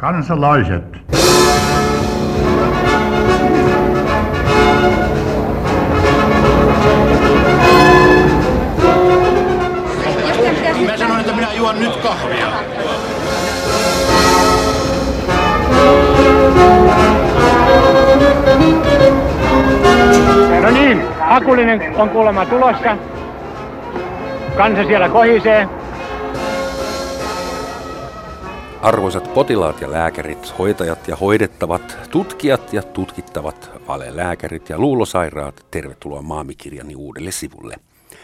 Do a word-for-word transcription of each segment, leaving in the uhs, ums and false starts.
Kansalaiset. Mä sanoin, että minä juon nyt kahvia. No niin, Hakulinen on kuulemma tulossa. Kansa siellä kohisee. Arvoisat potilaat ja lääkärit, hoitajat ja hoidettavat, tutkijat ja tutkittavat, valelääkärit ja luulosairaat, tervetuloa Maamikirjani uudelle sivulle.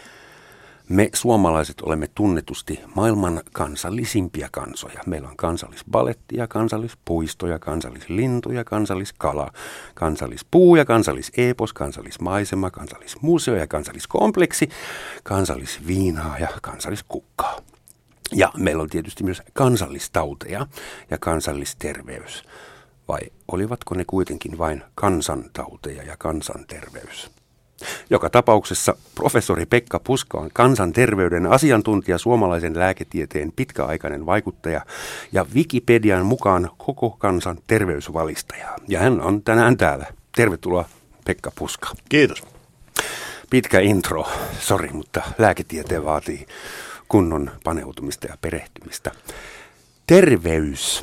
Me suomalaiset olemme tunnetusti maailman kansallisimpia kansoja. Meillä on kansallisbalettia, kansallispuistoja, kansallislintuja, kansalliskala, kansallispuu ja kansalliseepos, kansallismaisema, kansallismuseo ja kansalliskompleksi, kansallisviinaa ja kansalliskukkaa. Ja meillä on tietysti myös kansallistauteja ja kansallisterveys. Vai olivatko ne kuitenkin vain kansantauteja ja kansanterveys? Joka tapauksessa professori Pekka Puska on kansanterveyden asiantuntija, suomalaisen lääketieteen pitkäaikainen vaikuttaja ja Wikipedian mukaan koko kansan terveysvalistaja. Ja hän on tänään täällä. Tervetuloa Pekka Puska. Kiitos. Pitkä intro, sori, mutta lääketieteen vaatii kunnon paneutumista ja perehtymistä. Terveys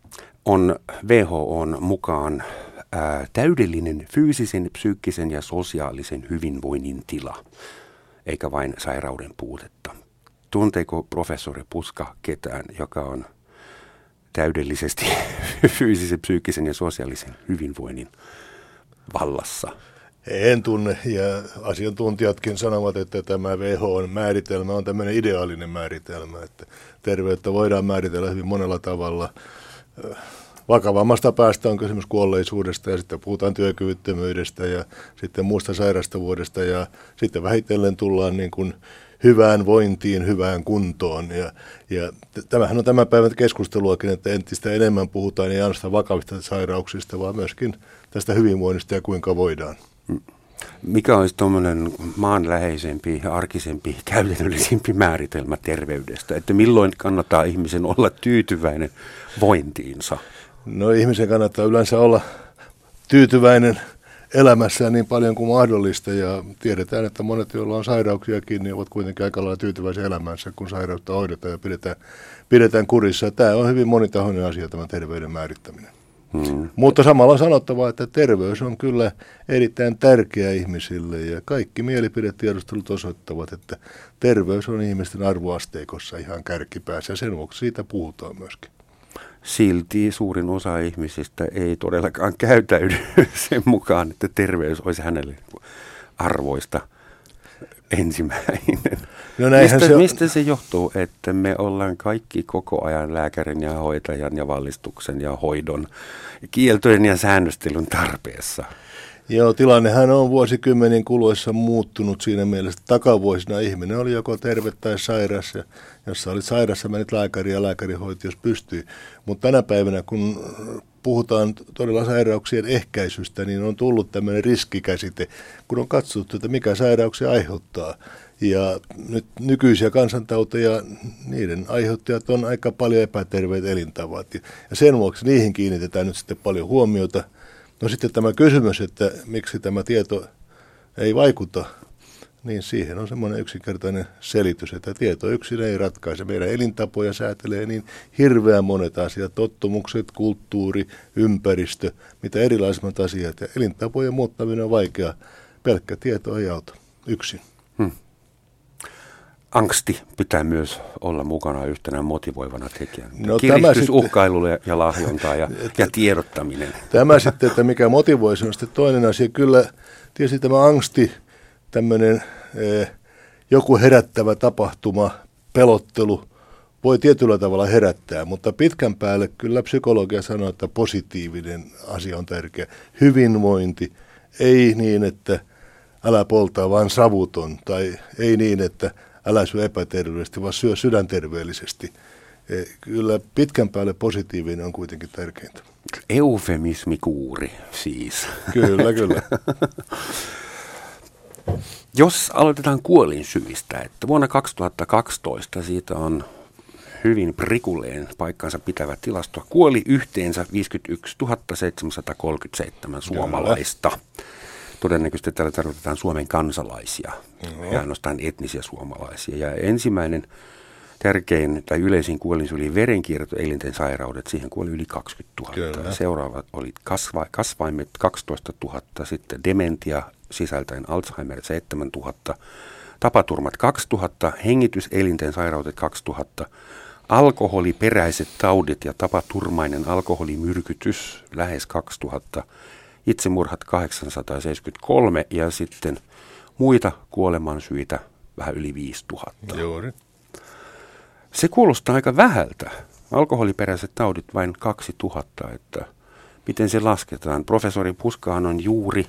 on W H O:n mukaan ää, täydellinen fyysisen, psyykkisen ja sosiaalisen hyvinvoinnin tila, eikä vain sairauden puutetta. Tunteeko professori Puska ketään, joka on täydellisesti fyysisen, psyykkisen ja sosiaalisen hyvinvoinnin vallassa? En tunne, ja asiantuntijatkin sanovat, että tämä W H O:n määritelmä on tämmöinen ideaalinen määritelmä, että terveyttä voidaan määritellä hyvin monella tavalla. Vakavammasta päästä on kysymys kuolleisuudesta, ja sitten puhutaan työkyvyttömyydestä ja sitten muusta sairastavuudesta, ja sitten vähitellen tullaan niin kuin hyvään vointiin, hyvään kuntoon. Ja, ja tämähän on tämän päivän keskusteluakin, että entistä enemmän puhutaan ei ainoastaan vakavista sairauksista, vaan myöskin tästä hyvinvoinnista ja kuinka voidaan. Mikä olisi tuommoinen maanläheisempi, arkisempi, käytännöllisempi määritelmä terveydestä? Että milloin kannattaa ihmisen olla tyytyväinen vointiinsa? No ihmisen kannattaa yleensä olla tyytyväinen elämässään niin paljon kuin mahdollista, ja tiedetään, että monet, joilla on sairauksiakin, niin ovat kuitenkin aika lailla tyytyväisiä elämänsä, kun sairautta hoidetaan ja pidetään, pidetään kurissa. Tämä on hyvin monitahoinen asia, tämä terveyden määrittäminen. Hmm. Mutta samalla on sanottava, että terveys on kyllä erittäin tärkeä ihmisille, ja kaikki mielipidetiedustelut osoittavat, että terveys on ihmisten arvoasteikossa ihan kärkipäässä, ja sen vuoksi siitä puhutaan myöskin. Silti suurin osa ihmisistä ei todellakaan käytäydy sen mukaan, että terveys olisi hänelle arvoista ensimmäinen. No mistä, se on... mistä se johtuu, että me ollaan kaikki koko ajan lääkärin ja hoitajan ja valistuksen ja hoidon, kieltojen ja säännöstelyn tarpeessa? Joo, tilannehan on vuosikymmenien kuluessa muuttunut siinä mielessä, että takavuosina ihminen oli joko terve tai sairas, ja jos sä olit sairassa, menit lääkäriin ja lääkäri hoiti, jos pystyi. Mutta tänä päivänä, kun puhutaan todella sairauksien ehkäisystä, niin on tullut tämmöinen riskikäsite, kun on katsottu, että mikä sairauksia aiheuttaa. Ja nyt nykyisiä kansantauteja, niiden aiheuttajat on aika paljon epäterveet elintavat, ja sen vuoksi niihin kiinnitetään nyt sitten paljon huomiota. No sitten tämä kysymys, että miksi tämä tieto ei vaikuta, niin siihen on semmoinen yksinkertainen selitys, että tieto yksin ei ratkaise. Meidän elintapoja säätelee niin hirveän monet asiat, tottumukset, kulttuuri, ympäristö, mitä erilaisemmat asiat. Ja elintapojen muuttaminen on vaikea, pelkkä tieto ei auta yksin. Hmm. Angsti pitää myös olla mukana yhtenä motivoivana tekijänä. No, kiristys, uhkailu ja lahjonta ja, ja tiedottaminen. Tämä sitten, että mikä motivoi, se on sitten toinen asia. Kyllä tietysti tämä angsti, tämmöinen eh, joku herättävä tapahtuma, pelottelu, voi tietyllä tavalla herättää, mutta pitkän päälle kyllä psykologia sanoo, että positiivinen asia on tärkeä. Hyvinvointi, ei niin, että älä poltaa, vaan savuton, tai ei niin, että älä syö epäterveellisesti, vaan syö sydänterveellisesti. Kyllä pitkän päälle positiivinen on kuitenkin tärkeintä. Eufemismikuuri siis. Kyllä, kyllä. Jos aloitetaan kuolinsyistä, että vuonna kaksituhattakaksitoista siitä on hyvin prikulleen paikkansa pitävä tilasto. Kuoli yhteensä viisikymmentäyksituhatta seitsemänsataakolmekymmentäseitsemän suomalaista. Kyllä. Todennäköisesti täällä tarkoitetaan Suomen kansalaisia, no. ja ainoastaan etnisiä suomalaisia. Ja ensimmäinen tärkein tai yleisin kuolinsyy oli verenkierto, elinten sairaudet. Siihen kuoli yli kaksikymmentätuhatta. Kyllä. Seuraavat oli kasva, kasvaimet kaksitoistatuhatta, sitten dementia sisältäen Alzheimer seitsemäntuhatta, tapaturmat kaksituhatta, hengityselinten sairaudet kaksituhatta, alkoholiperäiset taudit ja tapaturmainen alkoholimyrkytys lähes kaksituhatta, itsemurhat kahdeksansataaseitsemänkymmentäkolme ja sitten muita kuolemansyitä vähän yli viisituhatta. Juuri. Se kuulostaa aika vähältä. Alkoholiperäiset taudit vain kaksituhatta, että miten se lasketaan. Professori Puskahan on juuri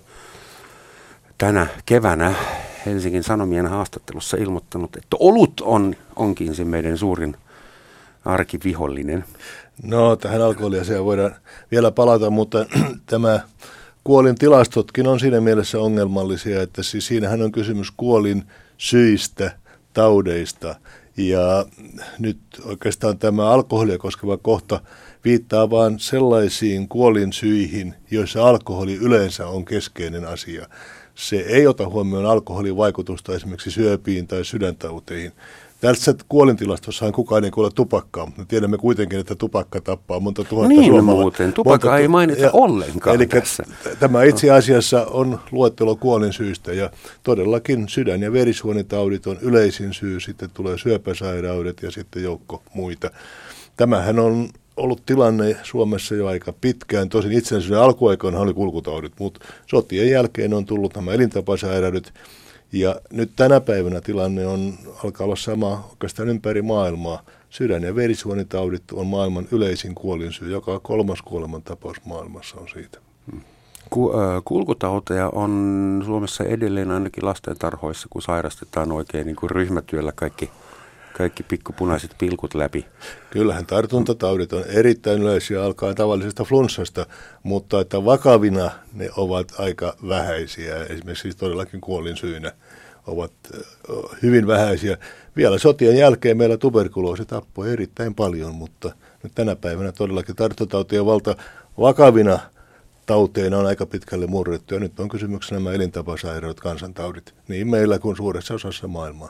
tänä keväänä Helsingin Sanomien haastattelussa ilmoittanut, että olut on, onkin se meidän suurin arkivihollinen. No, tähän alkoholiasiaan voidaan vielä palata, mutta tämä kuolin tilastotkin on siinä mielessä ongelmallisia, että siis siinähän on kysymys kuolin syistä, taudeista. Ja nyt oikeastaan tämä alkoholia koskeva kohta viittaa vain sellaisiin kuolinsyihin, joissa alkoholi yleensä on keskeinen asia. Se ei ota huomioon alkoholin vaikutusta esimerkiksi syöpiin tai sydäntauteihin. Tässä kuolintilastossahan kukaan ei kuole tupakkaa, mutta tiedämme kuitenkin, että tupakka tappaa monta tuhatta niin suomalaista. Muuten, tupakka monta, ei mainita ja, ollenkaan eli tässä. Tämä itse asiassa on luettelo kuolinsyistä ja todellakin sydän- ja verisuonitaudit on yleisin syy, sitten tulee syöpäsairaudet ja sitten joukko muita. Tämähän on ollut tilanne Suomessa jo aika pitkään. Tosin itsenäisyyden alkuaikoina oli kulkutaudit, mutta sotien jälkeen on tullut nämä elintapasairaudet. Ja nyt tänä päivänä tilanne on, alkaa olla sama oikeastaan ympäri maailmaa. Sydän- ja verisuonitaudit on maailman yleisin kuolinsyy. Joka kolmas kuolemantapaus maailmassa on siitä. Ku, äh, kulkutauteja on Suomessa edelleen ainakin lastentarhoissa, kun sairastetaan oikein niin kuin ryhmätyöllä kaikki, kaikki pikkupunaiset pilkut läpi. Kyllähän tartuntataudit on erittäin yleisiä alkaen tavallisesta flunssasta, mutta että vakavina ne ovat aika vähäisiä. Esimerkiksi siis todellakin kuolinsyynä ovat hyvin vähäisiä. Vielä sotien jälkeen meillä tuberkuloosi tappoi erittäin paljon, mutta nyt tänä päivänä todellakin tartuntatautien valta vakavina tauteina on aika pitkälle murrettu. Ja nyt on kysymyksessä nämä elintapasairaudet, kansantaudit, niin meillä kuin suuressa osassa maailmaa.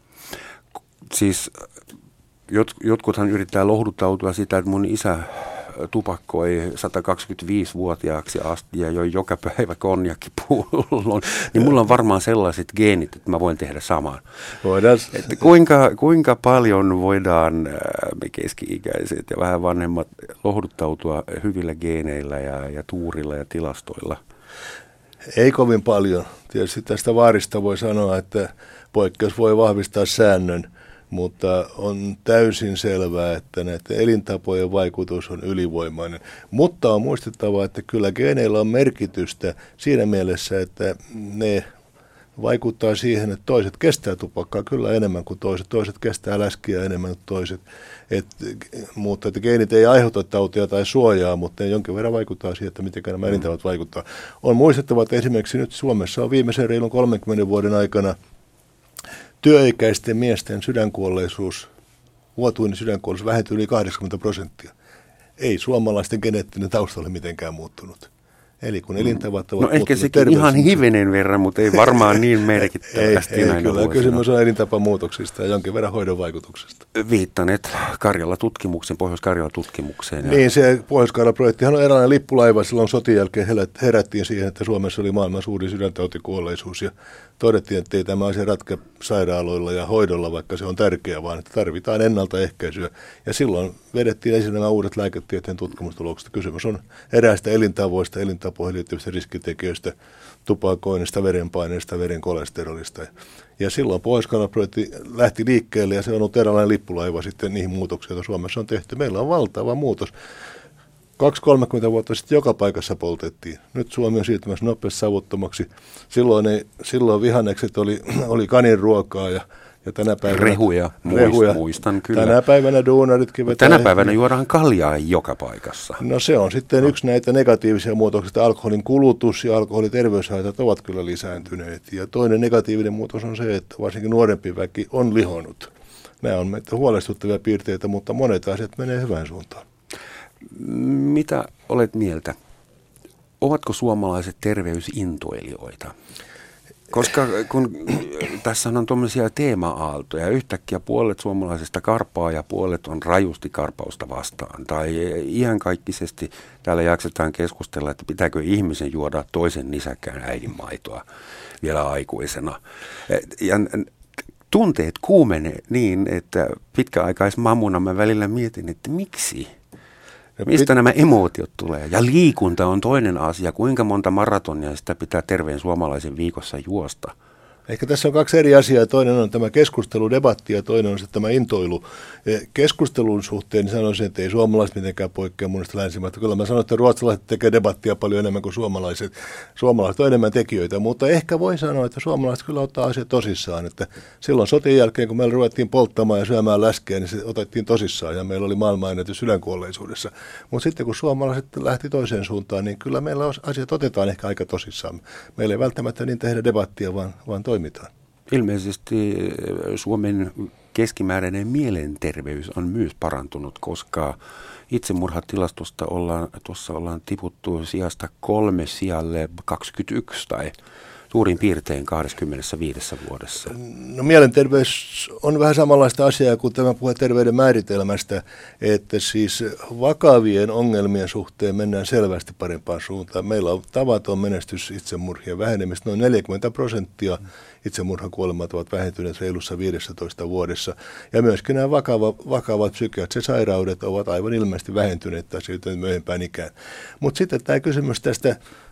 Siis jot, jotkuthan yrittää lohduttautua sitä, että mun isä tupakkoi satakaksikymmentäviisivuotiaaksi asti ja joi joka päivä konjakkipullon, niin mulla on varmaan sellaiset geenit, että mä voin tehdä saman. Voidaan. Että kuinka, kuinka paljon voidaan me keski-ikäiset ja vähän vanhemmat lohduttautua hyvillä geeneillä ja, ja tuurilla ja tilastoilla? Ei kovin paljon. Tietysti tästä vaarista voi sanoa, että poikkeus voi vahvistaa säännön, mutta on täysin selvää, että näiden elintapojen vaikutus on ylivoimainen. Mutta on muistettava, että kyllä geeneillä on merkitystä siinä mielessä, että ne vaikuttaa siihen, että toiset kestää tupakkaa kyllä enemmän kuin toiset. Toiset kestää läskiä enemmän kuin toiset. Et, mutta että geenit ei aiheuta tautia tai suojaa, mutta ne jonkin verran vaikuttaa siihen, että miten nämä elintavat vaikuttaa. On muistettava, että esimerkiksi nyt Suomessa on viimeisen reilun kolmenkymmenen vuoden aikana työikäisten miesten sydänkuolleisuus, vuotuinen sydänkuolleisuus vähentyi yli kahdeksankymmentä prosenttia. Ei suomalaisten geneettinen tausta ole mitenkään muuttunut. Eli kun elintavat ovat no ehkä sekin ihan hivenen verran, mutta ei varmaan niin merkittävästi. ei, ei kyllä. Kysymys on elintapamuutoksista ja jonkin verran hoidon vaikutuksesta. Viittaneet Karjala-tutkimuksen, Pohjois-Karjala-tutkimukseen. Niin, se Pohjois-Karjala-projektihan on eräänlainen lippulaiva. Silloin sotien jälkeen herättiin siihen, että Suomessa oli maailman suurin sydäntautikuolleisuus ja todettiin, että ei tämä asia ratke sairaaloilla ja hoidolla, vaikka se on tärkeää, vaan että tarvitaan ennaltaehkäisyä. Ja silloin vedettiin esiin nämä uudet lääketieteen tutkimustulokset. Kysymys on eräästä elintavoista, elintapoihin liittyvistä riskitekijöistä, tupakoinnista, verenpaineesta, veren kolesterolista. Ja silloin Pohjois-Karjala-projekti lähti liikkeelle ja se on ollut eräänlainen lippulaiva sitten niihin muutoksiin, joita Suomessa on tehty. Meillä on valtava muutos. kaksikymmentä kolmekymmentä vuotta sitten joka paikassa poltettiin. Nyt Suomi on siirtymässä nopeasti savuttomaksi. Silloin, ei, silloin vihannekset oli, oli kanin ruokaa ja, ja tänä päivänä... Rehuja, rehuja. muistan kyllä. Tänä päivänä duunaritkin vetää... Tänä päivänä juodaan kaljaa joka paikassa. No se on sitten no. yksi näitä negatiivisia muutoksia. Alkoholin kulutus ja alkoholiterveyshaitat ovat kyllä lisääntyneet. Ja toinen negatiivinen muutos on se, että varsinkin nuorempi väki on lihonut. Nämä on meitä huolestuttavia piirteitä, mutta monet asiat menee hyvään suuntaan. Mitä olet mieltä? Ovatko suomalaiset terveysintoilijoita? Koska kun tässä on tuommoisia teema-aaltoja, yhtäkkiä puolet suomalaisista karpaa ja puolet on rajusti karpausta vastaan. Tai iänkaikkisesti täällä jaksetaan keskustella, että pitääkö ihmisen juoda toisen nisäkkään äidinmaitoa vielä aikuisena. Ja tunteet kuumenee niin, että pitkäaikaismamuna mä välillä mietin, että miksi? Mistä nämä emootiot tulee? Ja liikunta on toinen asia. Kuinka monta maratonia sitä pitää terveen suomalaisen viikossa juosta? Ehkä tässä on kaksi eri asiaa. Toinen on tämä keskustelu, debatti ja toinen on sitten tämä intoilu. Keskustelun suhteen niin sanoisin, että ei suomalaiset mitenkään poikkea monesta länsimaista. Kyllä mä sanon, että ruotsalaiset tekee debattia paljon enemmän kuin suomalaiset. Suomalaiset on enemmän tekijöitä, mutta ehkä voi sanoa, että suomalaiset kyllä ottaa asiat tosissaan. Että silloin sotien jälkeen, kun meillä ruvettiin polttamaan ja syömään läskeä, niin se otettiin tosissaan ja meillä oli maailmanennätys sydänkuolleisuudessa. Mutta sitten kun suomalaiset lähti toiseen suuntaan, niin kyllä meillä asiat otetaan ehkä aika tosissaan. Meillä ei välttämättä niin tehdä debattia, vaan, vaan toimitaan. Ilmeisesti Suomen keskimääräinen mielenterveys on myös parantunut, koska itsemurhatilastosta ollaan, tuossa ollaan tiputtu sijasta kolme sijalle kaksikymmentäyksi tai suurin piirtein kaksikymmentäviisi vuodessa. No mielenterveys on vähän samanlaista asiaa kuin tämä puhe terveyden määritelmästä, että siis vakavien ongelmien suhteen mennään selvästi parempaan suuntaan. Meillä on tavaton menestys itsemurhien vähenemistä, noin neljäkymmentä prosenttia itsemurhakuolemat ovat vähentyneet reilussa viidessätoista vuodessa. Ja myöskin nämä vakava, vakavat psykiatriset sairaudet ovat aivan ilmeisesti vähentyneet tai siitä myöhempään ikään. Mutta sitten tämä kysymys tästä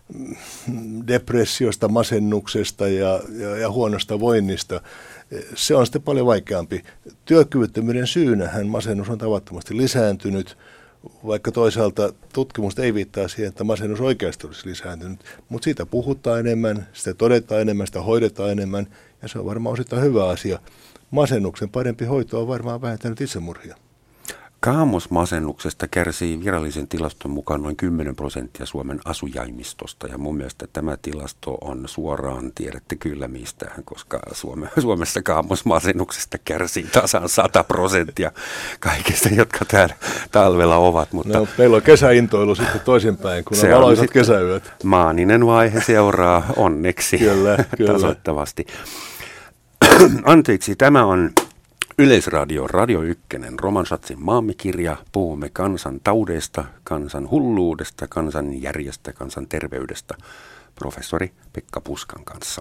depressiosta, masennuksesta ja, ja, ja huonosta voinnista, se on sitten paljon vaikeampi. Työkyvyttömyyden syynähän masennus on tavattomasti lisääntynyt, vaikka toisaalta tutkimusta ei viittaa siihen, että masennus oikeasti olisi lisääntynyt, mutta siitä puhutaan enemmän, sitä todetaan enemmän, sitä hoidetaan enemmän ja se on varmaan osittain hyvä asia. Masennuksen parempi hoito on varmaan vähentänyt itsemurhia. Kaamosmasennuksesta kärsii virallisen tilaston mukaan noin kymmenen prosenttia Suomen asujaimistosta ja mun mielestä tämä tilasto on suoraan, tiedätte kyllä mistä, koska Suome, Suomessa kaamosmasennuksesta kärsii tasan sata prosenttia kaikista, jotka täällä talvella ovat. Mutta no, meillä on kesäintoilu sitten toisinpäin, kun on valoisat kesäyöt. Maaninen vaihe seuraa onneksi kyllä, kyllä. tasoittavasti. Anteeksi, tämä on Yleisradio Radio Ykkönen, Roman Schatzin maamikirja. Puhumme kansan taudeista, kansan hulluudesta, kansan järjestä, kansan terveydestä. Professori Pekka Puskan kanssa.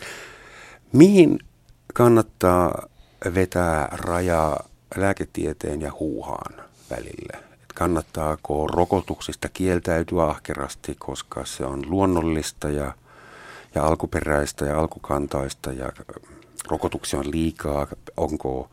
Mihin kannattaa vetää raja lääketieteen ja huuhaan välille? Et kannattaako rokotuksista kieltäytyä ahkerasti, koska se on luonnollista ja, ja alkuperäistä ja alkukantaista ja rokotuksia on liikaa, onko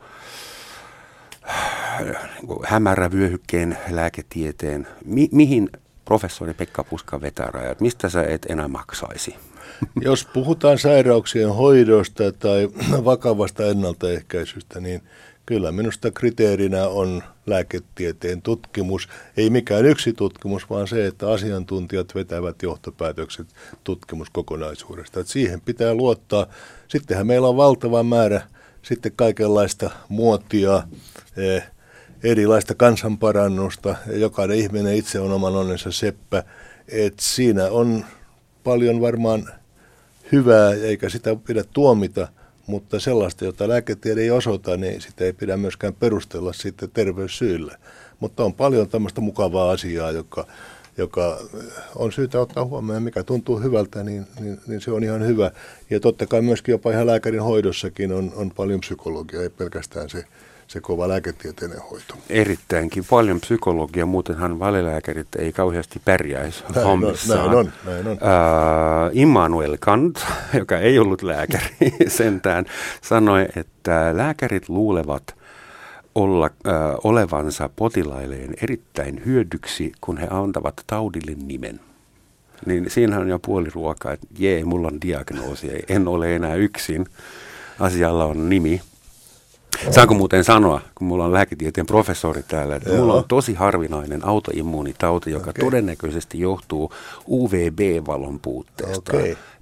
hämärä vyöhykkeen lääketieteen. Mi- mihin professori Pekka Puska vetää rajat? Mistä sä et enää maksaisi? Jos puhutaan sairauksien hoidosta tai vakavasta ennaltaehkäisystä, niin kyllä minusta kriteerinä on lääketieteen tutkimus. Ei mikään yksi tutkimus, vaan se, että asiantuntijat vetävät johtopäätökset tutkimuskokonaisuudesta. Että siihen pitää luottaa. Sittenhän meillä on valtava määrä sitten kaikenlaista muotia, eh, erilaista kansanparannusta. Jokainen ihminen itse on oman onnensa seppä. Et siinä on paljon varmaan hyvää, eikä sitä pidä tuomita. Mutta sellaista, jota lääketiede ei osoita, niin sitä ei pidä myöskään perustella sitten terveyssyillä. Mutta on paljon tämmöistä mukavaa asiaa, joka, joka on syytä ottaa huomioon. Mikä tuntuu hyvältä, niin, niin, niin se on ihan hyvä. Ja totta kai myöskin jopa ihan lääkärin hoidossakin on, on paljon psykologiaa, ei pelkästään se, se kova lääketieteellinen hoito. Erittäinkin paljon psykologia, muutenhan valelääkärit ei kauheasti pärjäisi näin hommissaan. On, näin on, näin on. Äh, Immanuel Kant, joka ei ollut lääkäri sentään, sanoi, että lääkärit luulevat olla, äh, olevansa potilailleen erittäin hyödyksi, kun he antavat taudille nimen. Niin siinähän on jo puoli ruokaa, että jee, mulla on diagnoosi, en ole enää yksin, asialla on nimi. Saanko muuten sanoa, kun mulla on lääketieteen professori täällä, että Joo. mulla on tosi harvinainen autoimmuunitauti, joka okay. todennäköisesti johtuu U V B-valon puutteesta. Okay.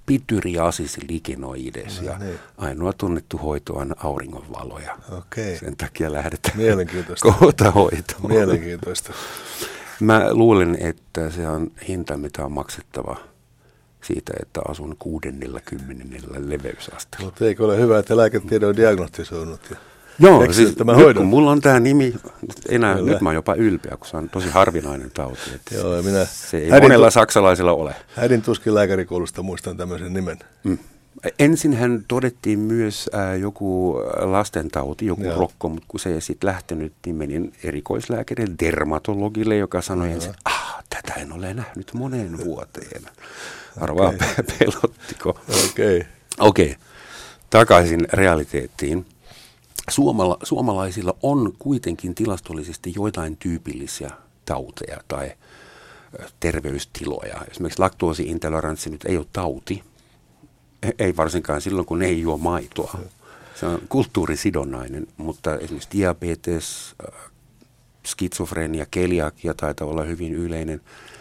pityriasis lichenoides No, ja niin. ainoa tunnettu hoito on auringonvaloja. Okei. Sen takia lähdetään Mielenkiintoista. kohta hoitoon. Mielenkiintoista. Mä luulen, että se on hinta, mitä on maksettava siitä, että asun kuudennellakymmenennellä leveysasteella. Mutta eikö ole hyvä, että lääketiede on diagnostisoinut ja Joo, keksinyt siis tämän nyt hoidon? kun mulla on tämä nimi, enää, Kyllä. nyt mä oon jopa ylpeä, kun se on tosi harvinainen tauti. Että Joo, ja minä se ei hädin monella tu- saksalaisella ole. Hädin tuskin lääkärikoulusta muistan tämmöisen nimen. Mm. Ensinhän todettiin myös äh, joku lastentauti, joku Joo. rokko, mutta kun se ei sitten lähtenyt, niin menin erikoislääkärille, dermatologille, joka sanoi ensin, että ah, tätä en ole nähnyt moneen vuoteen. Arvaa, Okei. okay. pelottiko. Okei. Okay. Okei, okay. Takaisin realiteettiin. Suomala, suomalaisilla on kuitenkin tilastollisesti joitain tyypillisiä tauteja tai ö, terveystiloja. Esimerkiksi laktoosiintoleranssi nyt ei ole tauti, ei varsinkaan silloin, kun ne ei juo maitoa. Se on kulttuurisidonnainen, mutta esimerkiksi diabetes, äh, skitsofrenia, keliakia taitaa olla hyvin yleinen.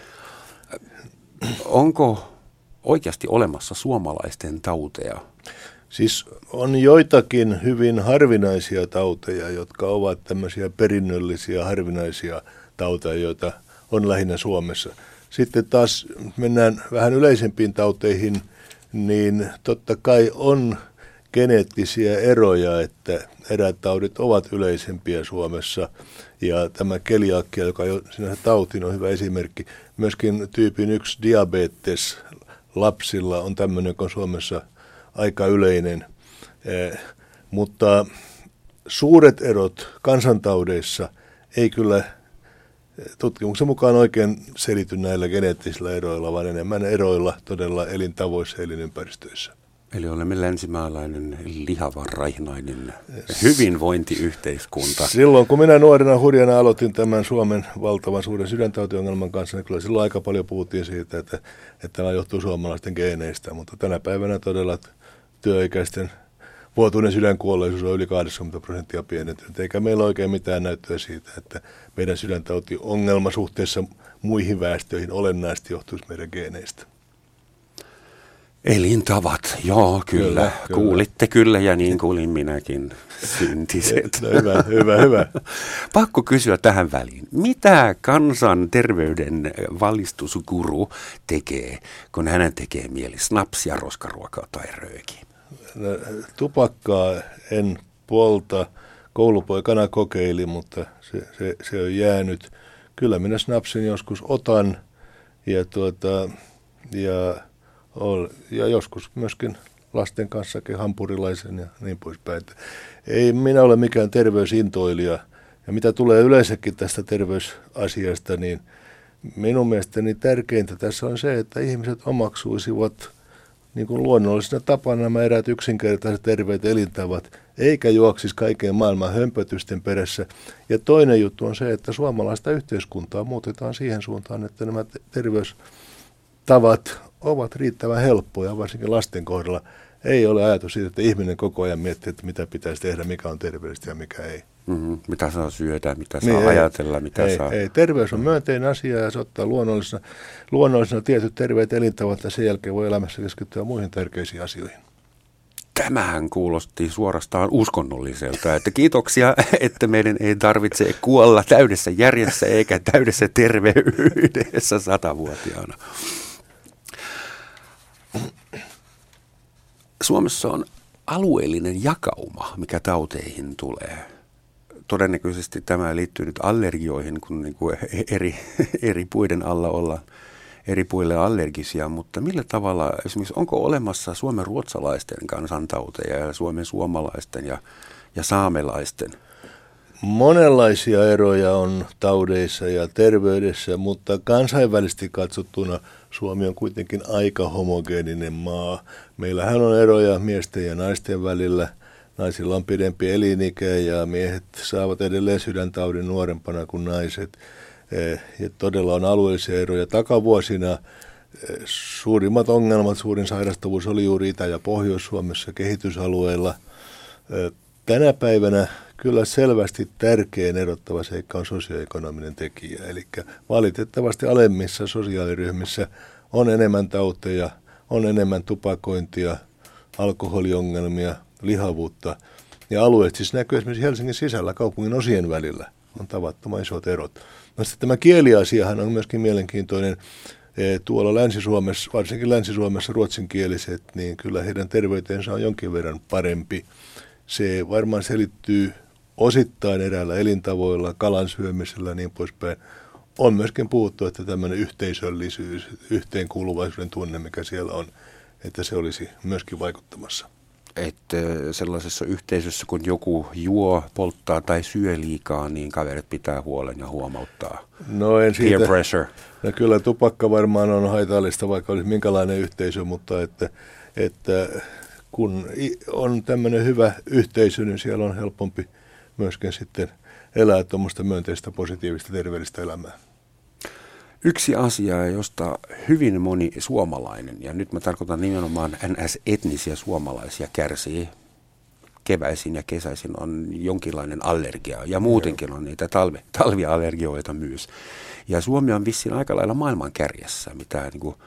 Onko oikeasti olemassa suomalaisten tauteja? Siis on joitakin hyvin harvinaisia tauteja, jotka ovat tämmöisiä perinnöllisiä harvinaisia tauteja, joita on lähinnä Suomessa. Sitten taas mennään vähän yleisempiin tauteihin, niin totta kai on geneettisiä eroja, että eräät taudit ovat yleisempiä Suomessa. Ja tämä keliakia, joka jo sinänsä tautiin on hyvä esimerkki. Myöskin tyypin yksi diabetes lapsilla on tämmöinen, joka on Suomessa aika yleinen. Eh, mutta suuret erot kansantaudeissa ei kyllä tutkimuksen mukaan oikein selity näillä geneettisillä eroilla, vaan enemmän eroilla todella elintavoissa ja elinympäristöissä. Eli olemme länsimaalainen, lihava, raihnainen hyvinvointiyhteiskunta. Silloin kun minä nuorena hurjana aloitin tämän Suomen valtavan suuren sydäntautiongelman kanssa, niin kyllä silloin aika paljon puhuttiin siitä, että, että tämä johtuu suomalaisten geeneistä, mutta tänä päivänä todella työikäisten vuotuinen sydänkuolleisuus on yli kahdeksankymmentä prosenttia pienentynyt, eikä meillä oikein mitään näyttöä siitä, että meidän sydäntautiongelma suhteessa muihin väestöihin olennaisesti johtuisi meidän geeneistä. Elintavat, joo, kyllä. Kyllä, kyllä. Kuulitte kyllä ja niin kuulin minäkin, syntiset. No, hyvä, hyvä, hyvä. Pakko kysyä tähän väliin. Mitä kansan terveyden valistusguru tekee, kun hänen tekee mieli snapsia, roskaruokaa tai röökiä? No, tupakkaa en polta. Koulupoikana kokeilin, mutta se, se, se on jäänyt. Kyllä minä snapsin joskus otan ja, tuota, ja, ol, ja joskus myöskin lasten kanssakin hampurilaisen ja niin poispäin. Ei minä ole mikään terveysintoilija. Ja mitä tulee yleensäkin tästä terveysasiasta, niin minun mielestäni tärkeintä tässä on se, että ihmiset omaksuisivat niin kuin luonnollisena tapana nämä eräät yksinkertaiset terveet elintavat, eikä juoksisi kaiken maailman hömpötysten perässä. Ja toinen juttu on se, että suomalaista yhteiskuntaa muutetaan siihen suuntaan, että nämä terveystavat ovat riittävän helppoja, varsinkin lasten kohdalla. Ei ole ajatus siitä, että ihminen koko ajan miettii, että mitä pitäisi tehdä, mikä on terveellistä ja mikä ei. Mm-hmm. Mitä saa syödä, mitä saa niin, ajatella, mitä ei, saa... Ei, terveys on myönteinen asia ja se ottaa luonnollisena, luonnollisena tietyt terveet elintavat ja sen jälkeen voi elämässä keskittyä muihin tärkeisiin asioihin. Tämähän kuulosti suorastaan uskonnolliselta, että kiitoksia, että meidän ei tarvitse kuolla täydessä järjessä eikä täydessä terveydessä satavuotiaana. Suomessa on alueellinen jakauma, mikä tauteihin tulee. Todennäköisesti tämä liittyy nyt allergioihin, kun niin kuin eri, eri puiden alla ollaan eri puille allergisia, mutta millä tavalla, esimerkiksi onko olemassa Suomen ruotsalaisten kansantauteja ja Suomen suomalaisten ja, ja saamelaisten? Monenlaisia eroja on taudeissa ja terveydessä, mutta kansainvälisesti katsottuna Suomi on kuitenkin aika homogeeninen maa. Meillähän on eroja miesten ja naisten välillä. Naisilla on pidempi elinikä ja miehet saavat edelleen sydäntaudin nuorempana kuin naiset. Ja todella on alueellisia eroja. Takavuosina suurimmat ongelmat, suurin sairastavuus oli juuri Itä- ja Pohjois-Suomessa kehitysalueilla. Tänä päivänä kyllä selvästi tärkein erottava seikka on sosioekonominen tekijä. Eli valitettavasti alemmissa sosiaaliryhmissä on enemmän tauteja, on enemmän tupakointia, alkoholiongelmia, lihavuutta. Ja alueet siis näkyy esimerkiksi Helsingin sisällä kaupungin osien välillä. On tavattoman isot erot. No sitten tämä kieliasiahan on myöskin mielenkiintoinen. Tuolla Länsi-Suomessa, varsinkin Länsi-Suomessa ruotsinkieliset, niin kyllä heidän terveytensä on jonkin verran parempi. Se varmaan selittyy osittain eräällä elintavoilla, kalan syömisellä ja niin poispäin. On myöskin puhuttu, että tämmöinen yhteisöllisyys, yhteenkuuluvaisuuden tunne, mikä siellä on, että se olisi myöskin vaikuttamassa. Että sellaisessa yhteisössä, kun joku juo, polttaa tai syö liikaa, niin kaverit pitää huolen ja huomauttaa. No en siitä. Peer pressure. No kyllä tupakka varmaan on haitallista, vaikka olisi minkälainen yhteisö, mutta että, että kun on tämmöinen hyvä yhteisö, niin siellä on helpompi myöskin sitten elää tuommoista myönteistä, positiivista, terveellistä elämää. Yksi asia, josta hyvin moni suomalainen, ja nyt mä tarkoitan nimenomaan N S-etnisiä suomalaisia, kärsii keväisin ja kesäisin, on jonkinlainen allergia. Ja muutenkin on niitä talvi, talviallergioita myös. Ja Suomi on vissiin aika lailla maailman kärjessä, mitä niin kuin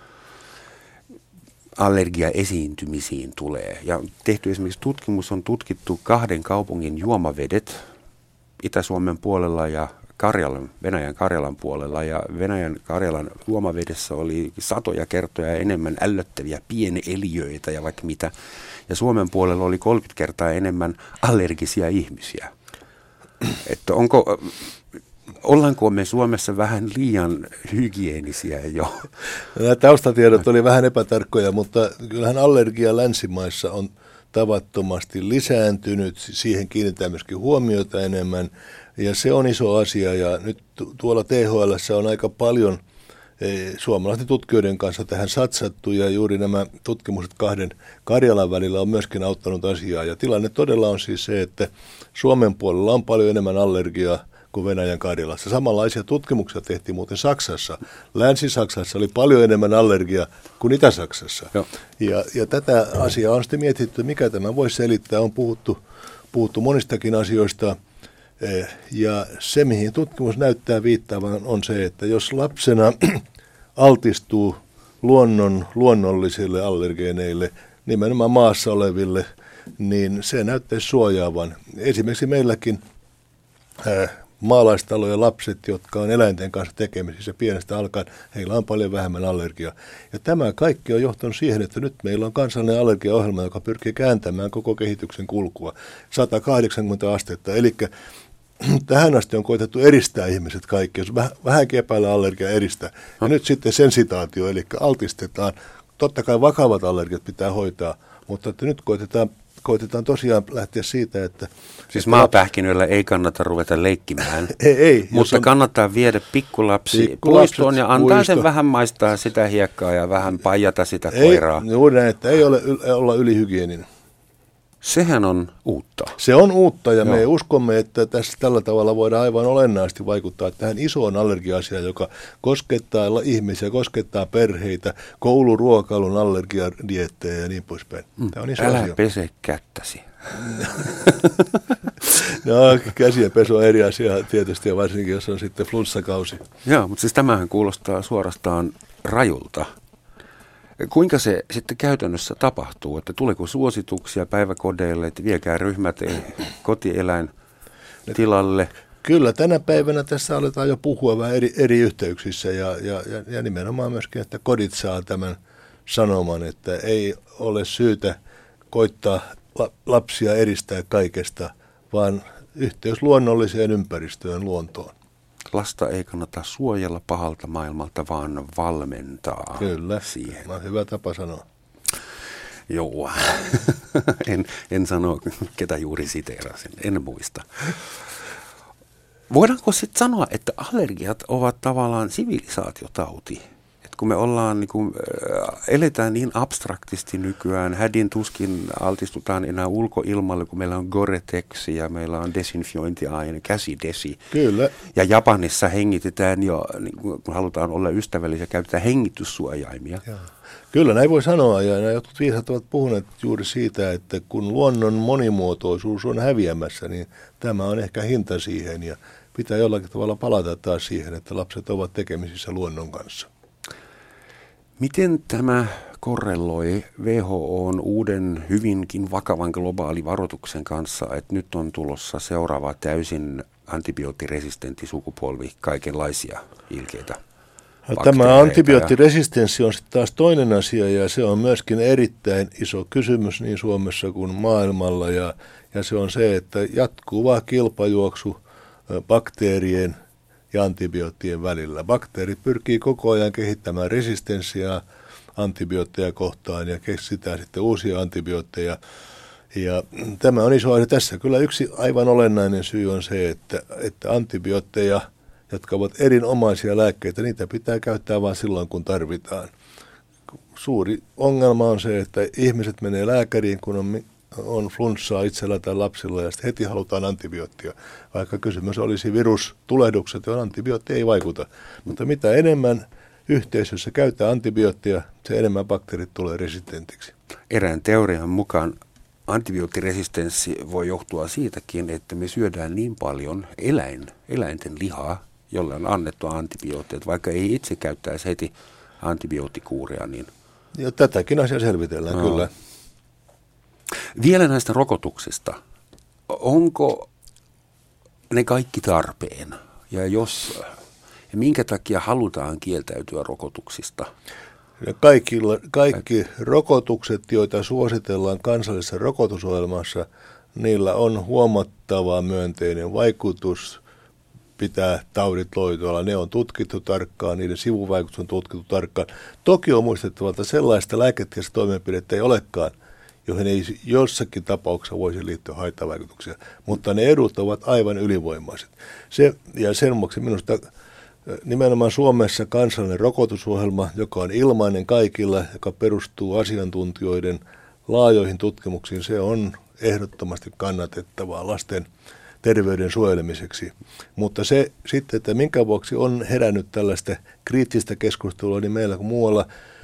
allergiaesiintymisiin tulee. Ja tehty esimerkiksi tutkimus on tutkittu kahden kaupungin juomavedet Itä-Suomen puolella ja Karjalan, Venäjän Karjalan puolella, ja Venäjän Karjalan juomavedessä oli satoja kertoja enemmän ällöttäviä pieneliöitä ja vaikka mitä. Ja Suomen puolella oli kolmekymmentä kertaa enemmän allergisia ihmisiä. Että onko, ollaanko me Suomessa vähän liian hygienisiä jo? Nämä taustatiedot oli vähän epätarkkoja, mutta kyllähän allergia länsimaissa on tavattomasti lisääntynyt. Siihen kiinnitetään myöskin huomiota enemmän. Ja se on iso asia, ja nyt tuolla T H L:ssä on aika paljon e, suomalaisten tutkijoiden kanssa tähän satsattu, ja juuri nämä tutkimukset kahden Karjalan välillä on myöskin auttanut asiaa. Ja tilanne todella on siis se, että Suomen puolella on paljon enemmän allergiaa kuin Venäjän Karjalassa. Samanlaisia tutkimuksia tehtiin muuten Saksassa. Länsi-Saksassa oli paljon enemmän allergiaa kuin Itä-Saksassa. Ja, ja tätä asiaa on sitten mietitty, mikä tämä voisi selittää. On puhuttu, puhuttu monistakin asioista. Ja se, mihin tutkimus näyttää viittaavan, on se, että jos lapsena altistuu luonnon luonnollisille allergeeneille, nimenomaan maassa oleville, niin se näyttäisi suojaavan. Esimerkiksi meilläkin ää, maalaistalojen lapset, jotka on eläinten kanssa tekemisissä pienestä alkaen, heillä on paljon vähemmän allergiaa. Ja tämä kaikki on johtanut siihen, että nyt meillä on kansallinen allergiaohjelma, joka pyrkii kääntämään koko kehityksen kulkua sata kahdeksankymmentä astetta. Eli tähän asti on koetettu eristää ihmiset kaikki, jos vähänkin epäillä allergia eristää. Ja nyt sitten sensitaatio, eli altistetaan. Totta kai vakavat allergiat pitää hoitaa, mutta että nyt koetetaan, koetetaan tosiaan lähteä siitä, että... Siis maapähkinöillä ei kannata ruveta leikkimään, ei, ei, mutta on, kannattaa viedä pikkulapsi puistoon ja antaa puisto. Sen vähän maistaa sitä hiekkaa ja vähän paijata sitä ei, koiraa. Juuri näin, että ei ole olla ylihygieninen. Sehän on uutta. Se on uutta, ja Joo. me uskomme, että tässä tällä tavalla voidaan aivan olennaisesti vaikuttaa tähän isoon allergia-asiaan, joka koskettaa ihmisiä, koskettaa perheitä, kouluruokailun allergiadiettejä ja niin poispäin. Tämä on iso Älä asia. pese kättäsi. No, käsien pesu on eri asia tietysti, ja varsinkin jos on sitten flunssakausi. Joo, mutta siis tämähän kuulostaa suorastaan rajulta. Kuinka se sitten käytännössä tapahtuu? Että tuleeko suosituksia päiväkodeille, että viekää ryhmät kotieläintilalle? Kyllä, tänä päivänä tässä aletaan jo puhua vähän eri, eri yhteyksissä ja, ja, ja nimenomaan myöskin, että kodit saa tämän sanoman, että ei ole syytä koittaa lapsia eristää kaikesta, vaan yhteys luonnolliseen ympäristöön, luontoon. Lasta ei kannata suojella pahalta maailmalta, vaan valmentaa Kyllä, siihen. Kyllä, hyvä tapa sanoa. Joo, en, en sano, ketä juuri siteerasin, en muista. Voidaanko sitten sanoa, että allergiat ovat tavallaan sivilisaatiotauti? Että kun me ollaan, niin kun, äh, eletään niin abstraktisti nykyään, hädin tuskin altistutaan enää ulkoilmalle, kun meillä on Gore-Tex ja meillä on desinfiointiaine, käsidesi. Kyllä. Ja Japanissa hengitetään jo, niin kun halutaan olla ystävällisiä, käytetään hengityssuojaimia. Joo. Kyllä, näin voi sanoa, ja nämä jotkut viisaat ovat puhuneet juuri siitä, että kun luonnon monimuotoisuus on häviämässä, niin tämä on ehkä hinta siihen, ja pitää jollakin tavalla palata taas siihen, että lapset ovat tekemisissä luonnon kanssa. Miten tämä korreloi W H O:n uuden hyvinkin vakavan globaalivaroituksen kanssa, että nyt on tulossa seuraava täysin antibioottiresistentti sukupolvi kaikenlaisia ilkeitä? Tämä antibioottiresistenssi on sitten taas toinen asia, ja se on myöskin erittäin iso kysymys niin Suomessa kuin maailmalla, ja, ja se on se, että jatkuva kilpajuoksu bakteerien ja antibioottien välillä. Bakteerit pyrkii koko ajan kehittämään resistenssiä antibiootteja kohtaan ja keksitään sitten uusia antibiootteja. Ja tämä on iso asia. Tässä kyllä yksi aivan olennainen syy on se, että, että antibiootteja, jotka ovat erinomaisia lääkkeitä, niitä pitää käyttää vain silloin, kun tarvitaan. Suuri ongelma on se, että ihmiset menee lääkäriin, kun on, on flunssaa itsellä tai lapsilla, ja sitten heti halutaan antibioottia. Vaikka kysymys olisi virustulehdukset, joihin antibiootti ei vaikuta. Mutta mitä enemmän yhteisössä käyttää antibioottia, se enemmän bakteerit tulee resistentiksi. Erään teorian mukaan antibioottiresistenssi voi johtua siitäkin, että me syödään niin paljon eläin, eläinten lihaa, jolle on annettu antibiootteja, vaikka ei itse käyttäisi heti antibioottikuuria. Niin... Ja tätäkin asiaa selvitellään, no. Kyllä. Vielä näistä rokotuksista. Onko ne kaikki tarpeen? Ja jos, ja minkä takia halutaan kieltäytyä rokotuksista? Ja kaikilla, kaikki rokotukset, joita suositellaan kansallisessa rokotusohjelmassa, niillä on huomattava myönteinen vaikutus pitää taudit loitoilla. Ne on tutkittu tarkkaan, niiden sivuvaikutus on tutkittu tarkkaan. Toki on muistettava, että sellaista lääketieteellistä toimenpidettä ei olekaan, joihin ei jossakin tapauksessa voisi liittyä haittavaikutuksia, mutta ne edut ovat aivan ylivoimaiset. Se, ja sen vuoksi minusta nimenomaan Suomessa kansallinen rokotusohjelma, joka on ilmainen kaikilla, joka perustuu asiantuntijoiden laajoihin tutkimuksiin, se on ehdottomasti kannatettavaa lasten terveyden suojelemiseksi. Mutta se sitten, että minkä vuoksi on herännyt tällaista kriittistä keskustelua niin meillä kuin muualla,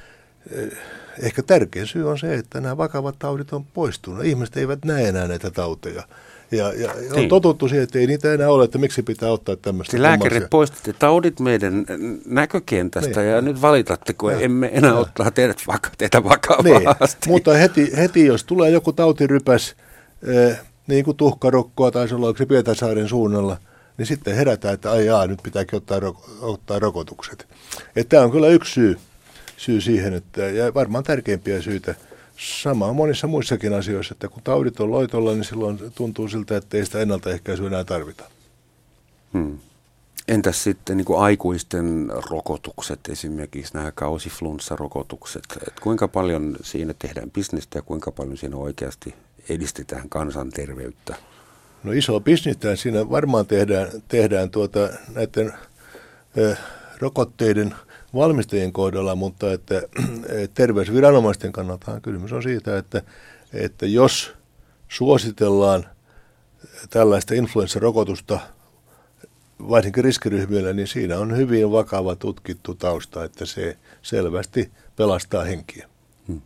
ehkä tärkein syy on se, että nämä vakavat taudit on poistunut. Ihmiset eivät näe enää näitä tauteja. Ja, ja on niin. totuttu siihen, että ei niitä enää ole, että miksi pitää ottaa tämmöistä. Lääkärit poistitte taudit meidän näkökentästä niin. Ja nyt valitatte, kun ja. emme enää ja. ottaa teidät vaka- teitä vakavasti. Niin. Mutta heti, heti, jos tulee joku tautirypäs, eh, niin kuin tuhkarokkoa tai se on Pietarsaaren suunnalla, niin sitten herätään, että ai jaa, nyt pitääkin ottaa, ro- ottaa rokotukset. Tämä on kyllä yksi syy, syy siihen, että, ja varmaan tärkeimpiä syitä. Sama on monissa muissakin asioissa, että kun taudit on loitolla, niin silloin tuntuu siltä, että ei sitä ennaltaehkäisyä enää tarvita. Hmm. Entäs sitten niin kuin aikuisten rokotukset, esimerkiksi nämä kausiflunssarokotukset, että kuinka paljon siinä tehdään bisnestä ja kuinka paljon siinä oikeasti edistetään kansanterveyttä? No iso bisnestä siinä varmaan tehdään, tehdään tuota, näiden äh, rokotteiden valmistajien kohdalla, mutta että terveysviranomaisten kannalta kysymys on siitä, että, että jos suositellaan tällaista influenssarokotusta varsinkin riskiryhmillä, niin siinä on hyvin vakava tutkittu tausta, että se selvästi pelastaa henkiä. Hmm.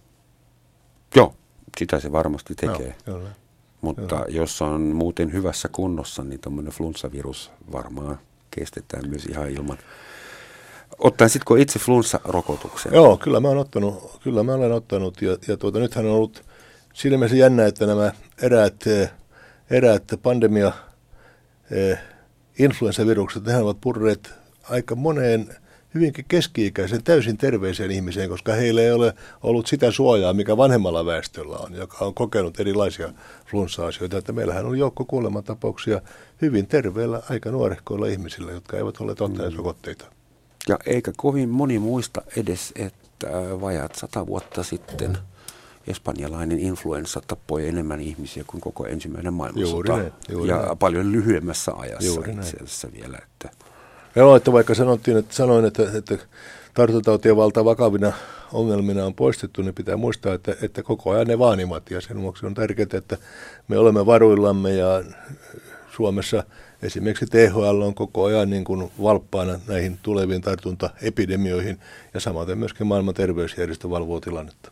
Joo, sitä se varmasti tekee. No, kyllä. Mutta kyllä. Jos on muuten hyvässä kunnossa, niin tuommoinen flunssavirus varmaan kestetään myös ihan ilman. Ottaisitko itse flunssarokotuksen? Joo, kyllä mä olen ottanut, kyllä mä olen ottanut ja, ja tuota, nythän on ollut siinä mielessä jännä, että nämä eräät, eräät pandemia eh, influenssavirukset, nehän ovat purreet aika moneen hyvinkin keski-ikäisen täysin terveeseen ihmiseen, koska heillä ei ole ollut sitä suojaa, mikä vanhemmalla väestöllä on, joka on kokenut erilaisia flunssa-asioita. Että meillähän on joukko kuolemantapauksia hyvin terveillä aika nuorehkoilla ihmisillä, jotka eivät ole ottaneet mm. rokotteita. Ja eikä kovin moni muista edes, että vajaat sata vuotta sitten espanjalainen influenssa tappoi enemmän ihmisiä kuin koko ensimmäinen maailmansota. Juuri juuri ja näin. Paljon lyhyemmässä ajassa juuri itse asiassa vielä. Että... Joo, että vaikka sanottiin, että sanoin, että, että tartuntatautien valta vakavina ongelmina on poistettu, niin pitää muistaa, että, että koko ajan ne vaanimat. Ja sen vuoksi on tärkeää, että me olemme varuillamme ja Suomessa esimerkiksi T H L on koko ajan niin kuin valppaana näihin tuleviin tartuntaepidemioihin ja samaten myöskin maailman terveysjärjestö valvoo tilannetta.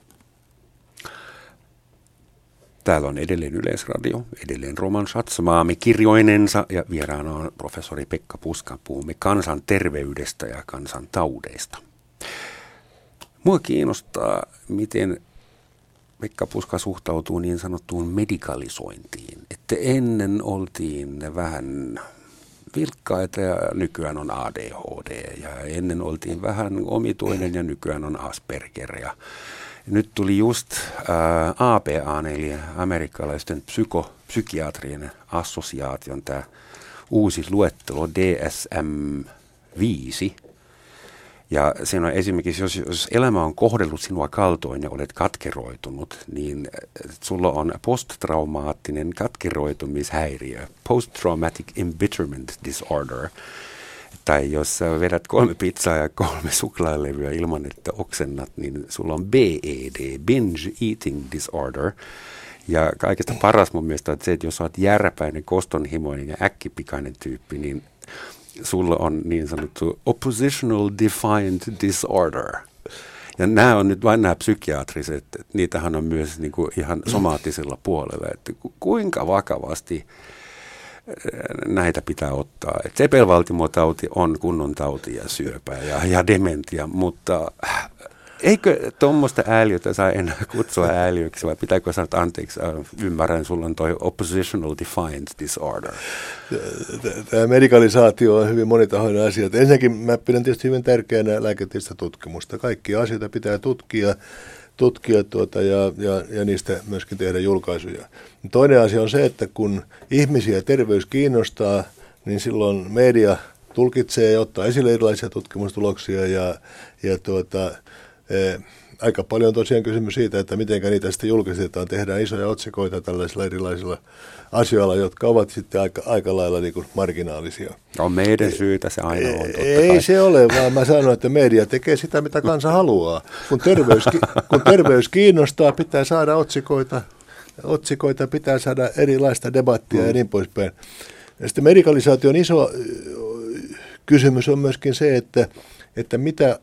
Täällä on edelleen Yleisradio, edelleen Roman Schatz, Maami-kirjoinensa ja vieraana on professori Pekka Puska. Puhumme kansanterveydestä ja kansantaudeista. Mua kiinnostaa, miten Pekka Puska suhtautuu niin sanottuun medikalisointiin. Että ennen oltiin vähän vilkkaita ja nykyään on A D H D. Ja ennen oltiin vähän omituinen ja nykyään on Asperger. Ja nyt tuli just ää, A P A, eli amerikkalaisten psyko, psykiatrien assosiaation tämä uusi luettelo D S M viisi. Ja siinä on esimerkiksi, jos, jos elämä on kohdellut sinua kaltoin ja olet katkeroitunut, niin sulla on posttraumaattinen katkeroitumishäiriö, post-traumatic embitterment disorder. Tai jos sä vedät kolme pizzaa ja kolme suklaalevyä ilman, että oksennat, niin sulla on B E D, binge eating disorder. Ja kaikesta paras mun mielestä on se, että jos olet järpäinen, kostonhimoinen ja äkkipikainen tyyppi, niin sulla on niin sanottu oppositional defiant disorder. Ja nämä on nyt vain nämä psykiatriset, että niitähän on myös niin kuin ihan somaattisella puolella, että kuinka vakavasti näitä pitää ottaa. Et sepelvaltimotauti on kunnon tauti ja syöpä ja, ja dementia, mutta eikö tuommoista ääliötä saa enää kutsua ääliöksi vai pitääkö sanoa, että anteeksi, ymmärrän, sulla on toi oppositional defiant disorder? Tämä medikalisaatio on hyvin monitahoinen asia. Ensinnäkin mä pidän tietysti hyvin tärkeänä lääketieteellistä tutkimusta. Kaikkia asioita pitää tutkia, tutkia tuota ja, ja, ja niistä myöskin tehdä julkaisuja. Toinen asia on se, että kun ihmisiä terveys kiinnostaa, niin silloin media tulkitsee ja ottaa esille erilaisia tutkimustuloksia ja, ja tuota, e, aika paljon on tosiaan kysymys siitä, että miten niitä sitten julkistetaan. Tehdään isoja otsikoita tällaisilla erilaisilla asioilla, jotka ovat sitten aika, aika lailla niin kuin marginaalisia. On meidän syytä se aina on. Totta Ei kai. Se ole, vaan mä sanon, että media tekee sitä, mitä kansa haluaa. Kun terveys, kun terveys kiinnostaa, pitää saada otsikoita, otsikoita pitää saada erilaista debattia mm. ja niin poispäin. Ja sitten medikalisaation iso kysymys on myöskin se, että, että mitä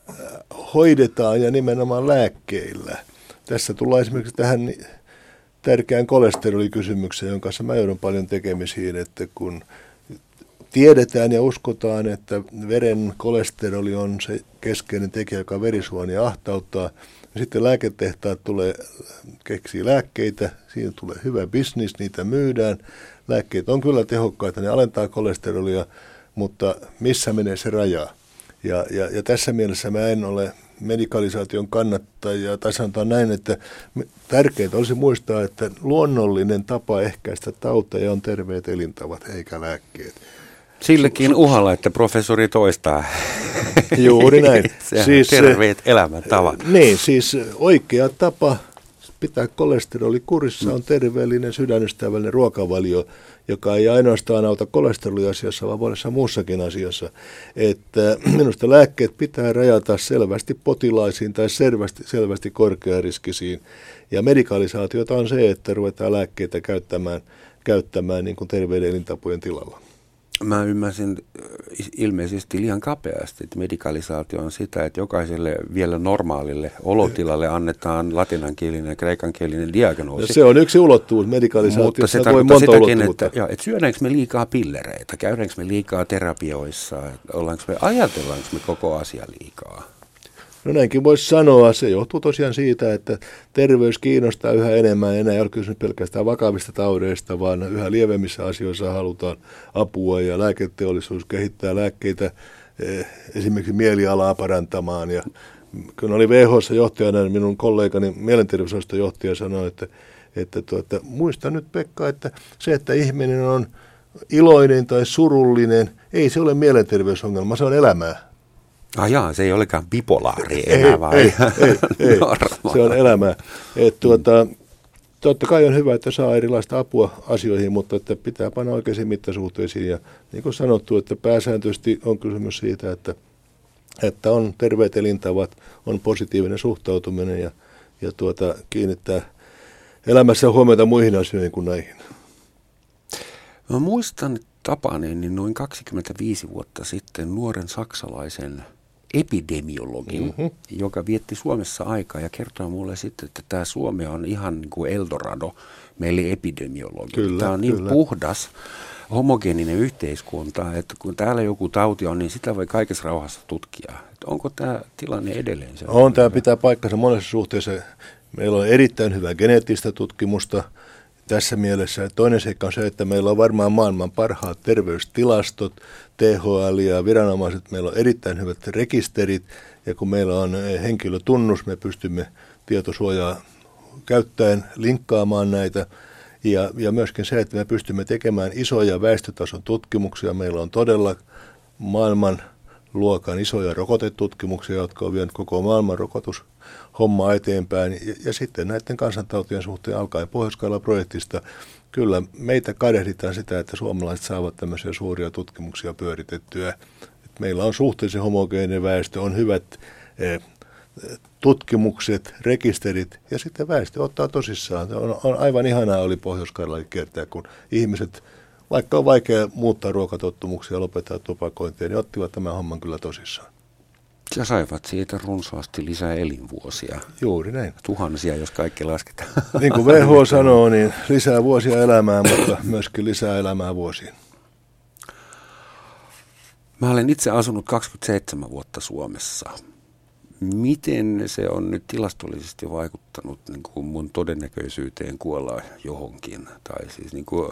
hoidetaan ja nimenomaan lääkkeillä. Tässä tullaan esimerkiksi tähän tärkeään kolesterolikysymykseen, jonka kanssa mä joudun paljon tekemisiin, että kun tiedetään ja uskotaan, että veren kolesteroli on se keskeinen tekijä, joka verisuonia ahtauttaa, ja sitten lääketehtaat tulee, keksii lääkkeitä, siinä tulee hyvä bisnis, niitä myydään, lääkkeet on kyllä tehokkaita, ne alentaa kolesterolia, mutta missä menee se raja? Ja, ja, ja tässä mielessä mä en ole medikalisaation kannattaja, tai sanotaan näin, että tärkeintä olisi muistaa, että luonnollinen tapa ehkäistä tauteja on terveet elintavat, eikä lääkkeet. Sillekin uhalla, että professori toistaa. Juuri näin. Siis, terveet elämäntavat. Niin, siis oikea tapa pitää kolesteroli kurissa on terveellinen, sydänystävällinen ruokavalio, joka ei ainoastaan auta kolesteroliasiassa, vaan monessa muussakin asiassa. Että minusta lääkkeet pitää rajata selvästi potilaisiin tai selvästi, selvästi korkeariskisiin. Ja medikalisaatiota on se, että ruvetaan lääkkeitä käyttämään, käyttämään niin kuin terveiden elintapojen tilalla. Mä ymmärsin ilmeisesti liian kapeasti, että medikalisaatio on sitä, että jokaiselle vielä normaalille olotilalle annetaan latinankielinen ja kreikankielinen diagnoosi. Ja se on yksi ulottuvuus medikalisaatiossa. Mutta se tarkoittaa sitäkin, että, ja, että syödäänkö me liikaa pillereitä, käydäänkö me liikaa terapioissa, ollaanko me, ajatellaanko me koko asia liikaa? No näinkin voisi sanoa. Se johtuu tosiaan siitä, että terveys kiinnostaa yhä enemmän. Enää ei ole kysymys pelkästään vakavista taudeista, vaan yhä lievemmissä asioissa halutaan apua ja lääketeollisuus kehittää lääkkeitä esimerkiksi mielialaa parantamaan. Ja kun oli W H O:ssa johtajana, niin minun kollegani mielenterveysosaston johtaja sanoi, että, että tuota, muista nyt Pekka, että se, että ihminen on iloinen tai surullinen, ei se ole mielenterveysongelma, se on elämää. Ah jaa, se ei olekaan bipolaari enää, ei, vai? Ei, ei, ei. Se on elämää. Et, tuota, totta kai on hyvä, että saa erilaista apua asioihin, mutta että pitää panna oikeisiin mittasuhteisiin. Ja niin kuin sanottu, että pääsääntöisesti on kysymys siitä, että, että on terveet elintavat, on positiivinen suhtautuminen ja, ja tuota, kiinnittää elämässä huomiota muihin asioihin kuin näihin. Mä muistan tapaneeni niin noin kaksikymmentäviisi vuotta sitten nuoren saksalaisen epidemiologin, mm-hmm. joka vietti Suomessa aikaa ja kertoi mulle sitten, että tämä Suomi on ihan niin kuin Eldorado meille epidemiologi. Kyllä, tämä on niin kyllä. puhdas, homogeeninen yhteiskunta, että kun täällä joku tauti on, niin sitä voi kaikessa rauhassa tutkia. Että onko tämä tilanne edelleen? On, tämä pitää paikkansa monessa suhteessa. Meillä on erittäin hyvää geneettistä tutkimusta tässä mielessä. Toinen seikka on se, että meillä on varmaan maailman parhaat terveystilastot, T H L ja viranomaiset. Meillä on erittäin hyvät rekisterit ja kun meillä on henkilötunnus, me pystymme tietosuojaa käyttäen linkkaamaan näitä. Ja, ja myöskin se, että me pystymme tekemään isoja väestötason tutkimuksia. Meillä on todella maailman luokan isoja rokotetutkimuksia, jotka on vienyt koko maailman rokotushommaa eteenpäin. Ja, ja sitten näiden kansantautien suhteen alkaen Pohjois-Karjala-projektista kyllä meitä kadehditaan sitä, että suomalaiset saavat tämmöisiä suuria tutkimuksia pyöritettyä. Et meillä on suhteellisen homogeeninen väestö, on hyvät eh, tutkimukset, rekisterit ja sitten väestö ottaa tosissaan. On, on aivan ihanaa oli Pohjois-Karjala kertaa, kun ihmiset, vaikka on vaikea muuttaa ruokatottumuksia ja lopettaa tupakointia, niin ottivat tämän homman kyllä tosissaan. Ja saivat siitä runsaasti lisää elinvuosia. Juuri näin. Tuhansia, jos kaikki lasketaan. Niin kuin W H O sanoo, niin lisää vuosia elämää, mutta myöskin lisää elämää vuosiin. Mä olen itse asunut kaksikymmentäseitsemän vuotta Suomessa. Miten se on nyt tilastollisesti vaikuttanut niin kuin mun todennäköisyyteen kuolla johonkin? Tai siis niin kuin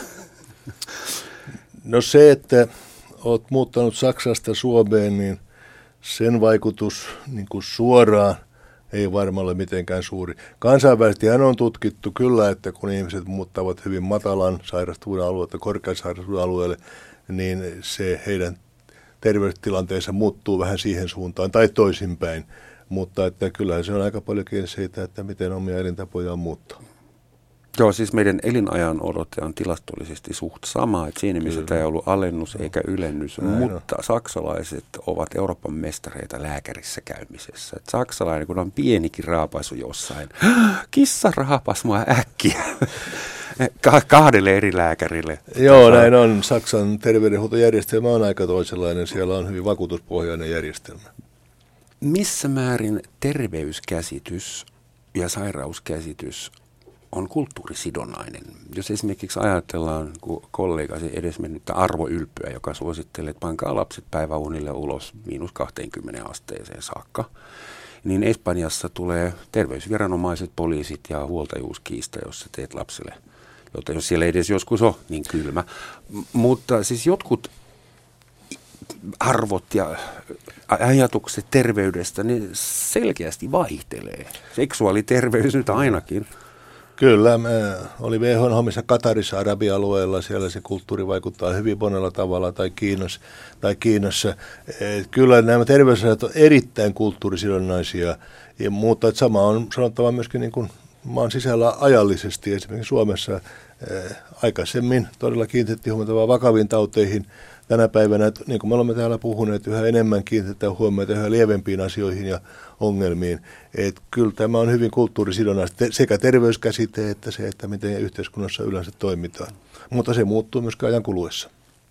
No se, että olet muuttanut Saksasta Suomeen, niin sen vaikutus niin kuin suoraan ei varmaan ole mitenkään suuri. Kansainvälisesti on tutkittu kyllä, että kun ihmiset muuttavat hyvin matalan sairastuvuuden alueelta korkean sairastuvuuden alueelle, niin se heidän terveystilanteensa muuttuu vähän siihen suuntaan tai toisinpäin. Mutta että kyllähän se on aika paljon kiinni siitä, että miten omia elintapojaan muuttaa. Joo, siis meidän elinajan odote on tilastollisesti suht sama, että siinä missä tämä ei ollut alennus eikä ylennys, Näin mutta on. Saksalaiset ovat Euroopan mestareita lääkärissä käymisessä. Et saksalainen, kun on pienikin raapaisu jossain, kissa raapas mua äkkiä kahdelle eri lääkärille. Joo, tota, näin on. Saksan terveydenhuoltojärjestelmä on aika toisenlainen, siellä on hyvin vakuutuspohjainen järjestelmä. Missä määrin terveyskäsitys ja sairauskäsitys on kulttuurisidonnainen? Jos esimerkiksi ajatellaan, kun kollegasi edesmennyttä Arvo Ylppöä, joka suosittelee, että pankaa lapset päiväunille ulos miinus kaksikymmentä asteeseen saakka, niin Espanjassa tulee terveysviranomaiset, poliisit ja huoltajuuskiista, jos sä teet lapselle, jota jos siellä edes joskus on niin kylmä. M- mutta siis jotkut arvot ja ajatukset terveydestä, niin selkeästi vaihtelee. Seksuaaliterveys nyt ainakin. Kyllä, oli W H O:n hommissa Katarissa, Arabialueella, siellä se kulttuuri vaikuttaa hyvin monella tavalla, tai Kiinassa. Tai Kiinassa. Kyllä nämä terveysasiat on erittäin kulttuurisidonnaisia, ja, mutta että sama on sanottava myöskin niin kuin maan sisällä ajallisesti. Esimerkiksi Suomessa eh, aikaisemmin todella kiinnitettiin huomiota vakaviin tauteihin. Tänä päivänä, niin kuin me olemme täällä puhuneet, yhä enemmän kiinnitetään huomiota yhä lievempiin asioihin ja ongelmiin. Et kyllä tämä on hyvin kulttuurisidonnaista, sekä terveyskäsite että se, että miten yhteiskunnassa yleensä toimitaan. Mutta se muuttuu myös ajan kuluessa.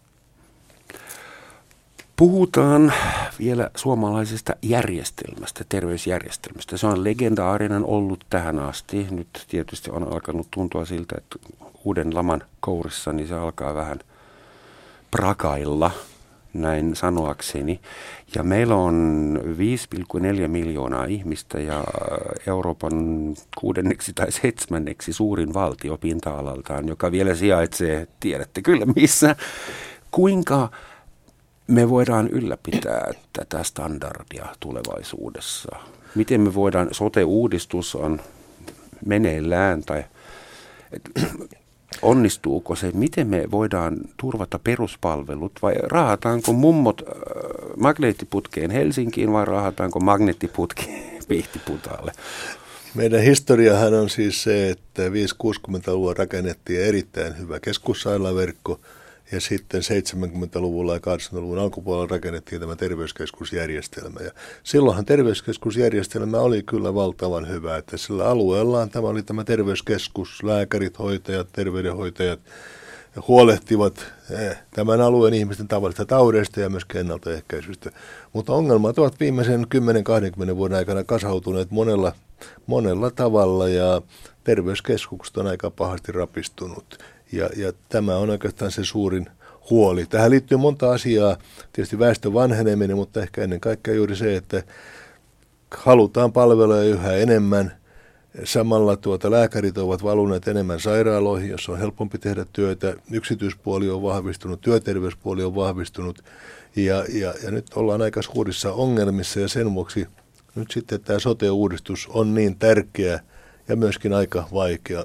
Puhutaan vielä suomalaisesta järjestelmästä, terveysjärjestelmästä. Se on legendaarinen ollut tähän asti. Nyt tietysti on alkanut tuntua siltä, että uuden laman kourissa niin se alkaa vähän prakailla, näin sanoakseni. Ja meillä on viisi pilkku neljä miljoonaa ihmistä ja Euroopan kuudenneksi tai seitsemänneksi suurin valtio pinta-alaltaan, joka vielä sijaitsee, tiedätte kyllä missä. Kuinka me voidaan ylläpitää tätä standardia tulevaisuudessa? Miten me voidaan, sote-uudistus on meneillään tai onnistuuko se, miten me voidaan turvata peruspalvelut vai rahataanko mummot äh, magneettiputkeen Helsinkiin vai rahataanko magneettiputkeen Pihtiputaalle? Meidän historiahan on siis se, että viisikymmentä-kuusikymmentäluvulla rakennettiin erittäin hyvä keskussairaalaverkko ja sitten seitsemänkymmentäluvulla ja kahdeksankymmentäluvun alkupuolella rakennettiin tämä terveyskeskusjärjestelmä. Ja silloinhan terveyskeskusjärjestelmä oli kyllä valtavan hyvä, että sillä alueellaan tämä oli tämä terveyskeskus, lääkärit, hoitajat, terveydenhoitajat, huolehtivat tämän alueen ihmisten tavallista taudeista ja myös ennaltaehkäisystä. Mutta ongelmat ovat viimeisen kymmenen kaksikymmentä vuoden aikana kasautuneet monella, monella tavalla ja terveyskeskukset on aika pahasti rapistunut. Ja, ja tämä on oikeastaan se suurin huoli. Tähän liittyy monta asiaa, tietysti väestön vanheneminen, mutta ehkä ennen kaikkea juuri se, että halutaan palveluja yhä enemmän. Samalla tuota, lääkärit ovat valuneet enemmän sairaaloihin, jossa on helpompi tehdä työtä. Yksityispuoli on vahvistunut, työterveyspuoli on vahvistunut ja, ja, ja nyt ollaan aika suurissa ongelmissa ja sen vuoksi nyt sitten tämä sote-uudistus on niin tärkeä ja myöskin aika vaikea.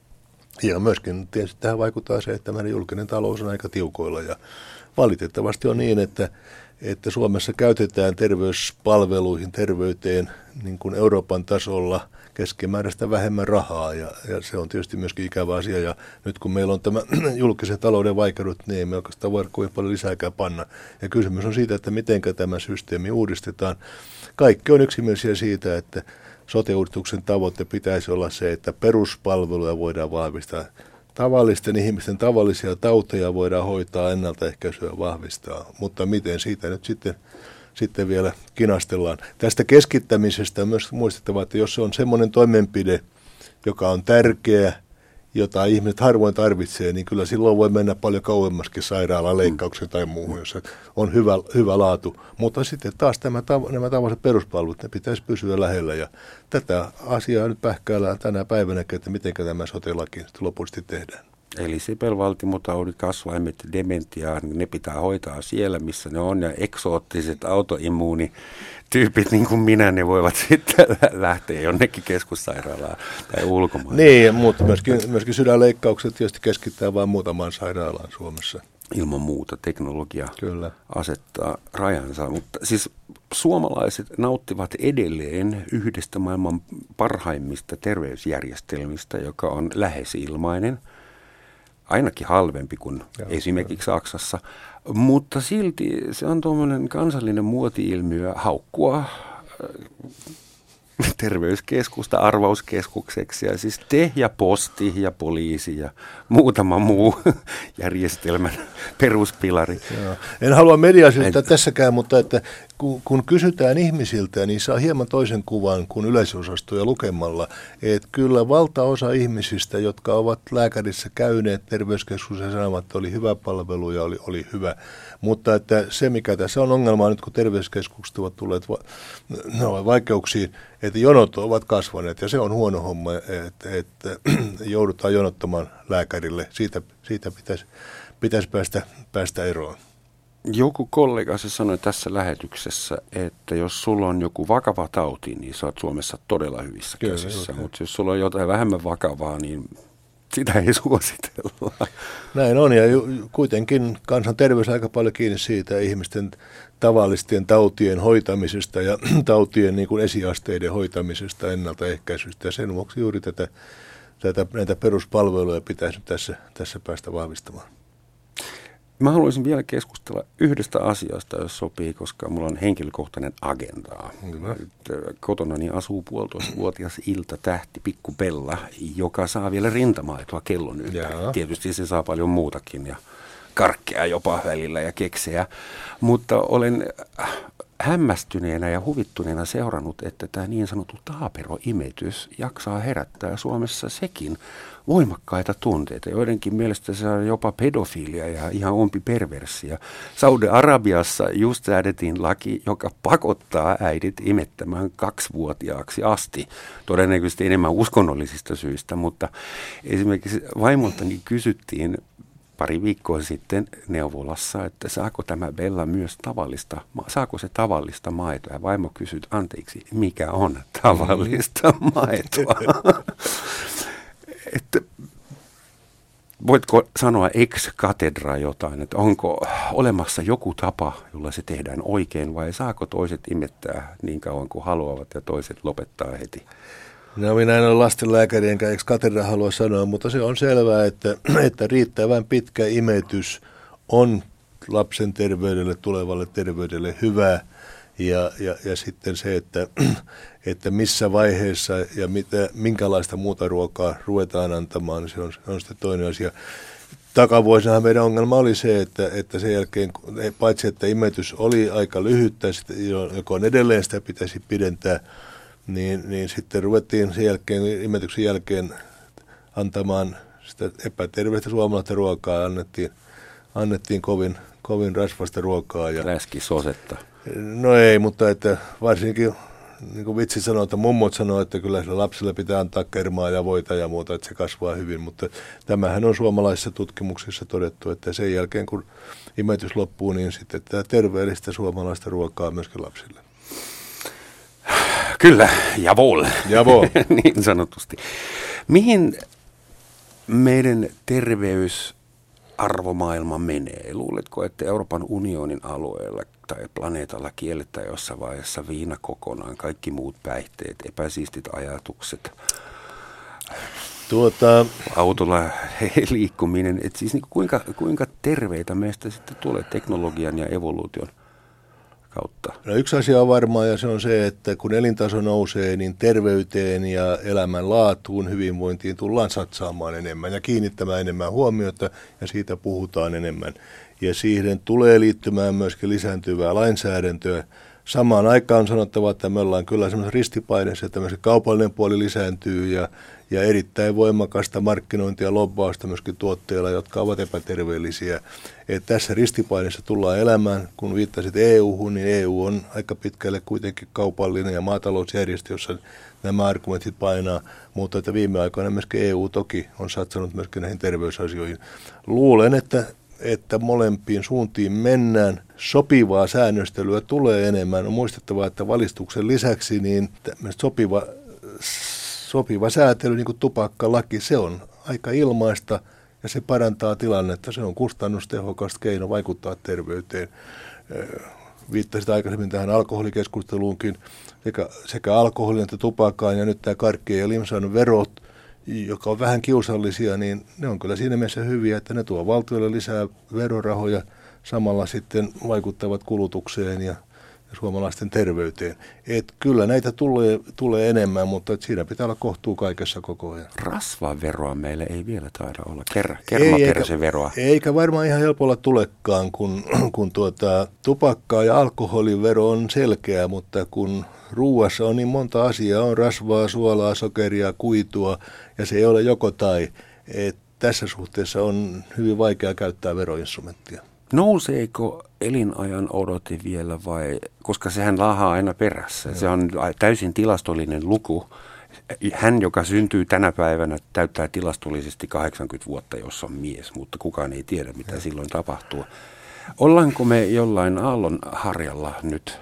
Ja myöskin tietysti tähän vaikuttaa se, että meidän julkinen talous on aika tiukoilla ja valitettavasti on niin, että, että Suomessa käytetään terveyspalveluihin, terveyteen niin kuin Euroopan tasolla keskimääräistä vähemmän rahaa ja, ja se on tietysti myöskin ikävä asia ja nyt kun meillä on tämä julkisen talouden vaikeudet, niin ei me oikeastaan voida kovin paljon lisääkään panna. Ja kysymys on siitä, että miten tämä systeemi uudistetaan. Kaikki on yksimielisiä siitä, että sote-uudistuksen tavoite pitäisi olla se, että peruspalveluja voidaan vahvistaa. Tavallisten ihmisten tavallisia tauteja voidaan hoitaa, ennaltaehkäisyä vahvistaa, mutta miten siitä nyt sitten, sitten vielä kinastellaan. Tästä keskittämisestä on myös muistettava, että jos se on semmoinen toimenpide, joka on tärkeä, jota ihmiset harvoin tarvitsee, niin kyllä silloin voi mennä paljon kauemmaskin sairaalaan leikkaukseen tai muuhun, jossa on hyvä, hyvä laatu. Mutta sitten taas tämä, nämä tavalliset peruspalvelut, ne pitäisi pysyä lähellä. Ja tätä asiaa nyt pähkäillään tänä päivänä, että miten tämä sote-laki lopullisesti tehdään. Eli sepelvaltimotaudit, kasvaimet, dementia, ne pitää hoitaa siellä, missä ne on. Ja eksoottiset autoimmuunityypit, niin kuin minä, ne voivat sitten lähteä jonnekin keskussairaalaan tai ulkomaan. Niin, mutta myöskin, myöskin sydänleikkaukset tietysti keskittää vain muutamaan sairaalaan Suomessa. Ilman muuta teknologia Kyllä. asettaa rajansa, mutta siis suomalaiset nauttivat edelleen yhdestä maailman parhaimmista terveysjärjestelmistä, joka on lähes ilmainen. Ainakin halvempi kuin Joo, esimerkiksi jo. Saksassa, mutta silti se on tuommoinen kansallinen muoti-ilmiö haukkua terveyskeskusta arvauskeskukseksi ja siis te ja posti ja poliisi ja muutama muu järjestelmän peruspilari. Joo. En halua mediasilta tässäkään, mutta että kun, kun kysytään ihmisiltä, niin saa hieman toisen kuvan kuin yleisosastoja lukemalla. Että kyllä valtaosa ihmisistä, jotka ovat lääkärissä käyneet terveyskeskuksessa sanovat, että oli hyvä palvelu ja oli, oli hyvä. Mutta että se, mikä tässä on ongelma nyt, kun terveyskeskukset ovat tulleet va- no, vaikeuksiin, että jonot ovat kasvaneet ja se on huono homma, että, että joudutaan jonottamaan lääkärille. Siitä, siitä pitäisi, pitäisi päästä, päästä eroon. Joku kollega se sanoi tässä lähetyksessä, että jos sulla on joku vakava tauti, niin sä oot Suomessa todella hyvissä Kyllä, käsissä. Mutta jos sulla on jotain vähemmän vakavaa, niin sitä ei suositella. Näin on, ja kuitenkin kansanterveys aika paljon kiinni siitä ihmisten tavallisten tautien hoitamisesta ja tautien niin kuin esiasteiden hoitamisesta, ennaltaehkäisystä. Ja sen vuoksi juuri tätä, tätä, näitä peruspalveluja pitäisi tässä, tässä päästä vahvistamaan. Mä haluaisin vielä keskustella yhdestä asiasta, jos sopii, koska mulla on henkilökohtainen agendaa. Kotonani asuu puolitoistavuotias iltatähti Pikku Bella, joka saa vielä rintamaitoa kellon ympäri. Tietysti se saa paljon muutakin ja karkkeja jopa välillä ja keksejä, mutta olen hämmästyneenä ja huvittuneena seurannut, että tämä niin sanottu taaperoimetys jaksaa herättää Suomessa sekin voimakkaita tunteita. Joidenkin mielestä se on jopa pedofiilia ja ihan ompi perversia. Saudi-Arabiassa just säädettiin laki, joka pakottaa äidit imettämään kaksivuotiaaksi asti. Todennäköisesti enemmän uskonnollisista syistä, mutta esimerkiksi vaimoltani kysyttiin pari viikkoa sitten neuvolassa, että saako tämä Bella myös tavallista, saako se tavallista maitoa? Ja vaimo kysyi, anteeksi, mikä on tavallista maitoa? Että, voitko sanoa ex cathedra jotain, että onko olemassa joku tapa, jolla se tehdään oikein vai saako toiset imettää niin kauan kuin haluavat ja toiset lopettaa heti? No minä en ole lastenlääkäri enkä ex cathedra halua sanoa, mutta se on selvää, että, että riittävän pitkä imetys on lapsen terveydelle, tulevalle terveydelle hyvä. Ja, ja, ja sitten se, että, että missä vaiheessa ja mitä, minkälaista muuta ruokaa ruvetaan antamaan, niin se on, on sitten toinen asia. takavuosinahan meidän ongelma oli se, että, että sen jälkeen, paitsi että imetys oli aika lyhyttä, joka on edelleen sitä pitäisi pidentää, niin, niin sitten ruvettiin sen jälkeen, imetyksen jälkeen antamaan sitä epäterveistä suomalaista ruokaa, annettiin, annettiin kovin, kovin rasvasta ruokaa. Ja läskisosetta. No ei, mutta että varsinkin, niin kuin vitsi sanoo, että mummot sanoo, että kyllä sillä lapsille pitää antaa kermaa ja voita ja muuta, että se kasvaa hyvin, mutta tämähän on suomalaisissa tutkimuksissa todettu, että sen jälkeen kun imetys loppuu, niin sitten tämä terveellistä suomalaista ruokaa myöskin lapsille. Kyllä, javol. Javol. Niin sanotusti. Mihin meidän terveysarvomaailma menee? Luuletko, että Euroopan unionin alueella tai planeetalla kielletään jossain vaiheessa viina kokonaan, kaikki muut päihteet, epäsiistit ajatukset, tuota, autolla liikkuminen, että siis niin kuinka, kuinka terveitä meistä sitten tulee teknologian ja evoluution kautta? No yksi asia on varmaa ja se on se, että kun elintaso nousee, niin terveyteen ja elämän laatuun, hyvinvointiin tullaan satsaamaan enemmän ja kiinnittämään enemmän huomiota ja siitä puhutaan enemmän. Ja siihen tulee liittymään myöskin lisääntyvää lainsäädäntöä. Samaan aikaan on sanottava, että me ollaan kyllä semmoisessa ristipaineessa, että tämmöisen kaupallinen puoli lisääntyy ja, ja erittäin voimakasta markkinointia ja lobbausta myöskin tuotteilla, jotka ovat epäterveellisiä. Et tässä ristipaineessa tullaan elämään. Kun viittasit E U:hun, niin E U on aika pitkälle kuitenkin kaupallinen ja maatalousjärjestö, jossa nämä argumentit painaa, mutta että viime aikoina myöskin E U toki on satsannut myöskin näihin terveysasioihin. Luulen, että että molempiin suuntiin mennään. Sopivaa säännöstelyä tulee enemmän. On muistettava, että valistuksen lisäksi niin sopiva, sopiva säätely, niin kuin tupakkalaki, se on aika ilmaista ja se parantaa tilannetta. Se on kustannustehokas keino vaikuttaa terveyteen. Viittasit aikaisemmin tähän alkoholikeskusteluunkin. Sekä, sekä alkoholin että tupakkaan ja nyt tämä karkkien ja limsan verot, joka on vähän kiusallisia, niin ne on kyllä siinä mielessä hyviä, että ne tuo valtiolle lisää verorahoja, samalla sitten vaikuttavat kulutukseen ja, ja suomalaisten terveyteen. Et kyllä näitä tulee, tulee enemmän, mutta siinä pitää olla kohtuu kaikessa koko ajan. Rasvaveroa meillä ei vielä taida olla, Ker- kermaperseveroa. Eikä, eikä varmaan ihan helpolla tulekaan, kun, kun tuota, tupakkaa ja alkoholivero on selkeä, mutta kun ruuassa on niin monta asiaa, on rasvaa, suolaa, sokeria, kuitua ja se ei ole joko tai. Et tässä suhteessa on hyvin vaikea käyttää veroinstrumenttia. Nouseeko elinajan odote vielä vai, koska sehän laahaa aina perässä. No. Se on täysin tilastollinen luku. Hän, joka syntyy tänä päivänä, täyttää tilastollisesti kahdeksankymmentä vuotta, jos on mies, mutta kukaan ei tiedä, mitä no. silloin tapahtuu. Ollaanko me jollain aallon harjalla nyt?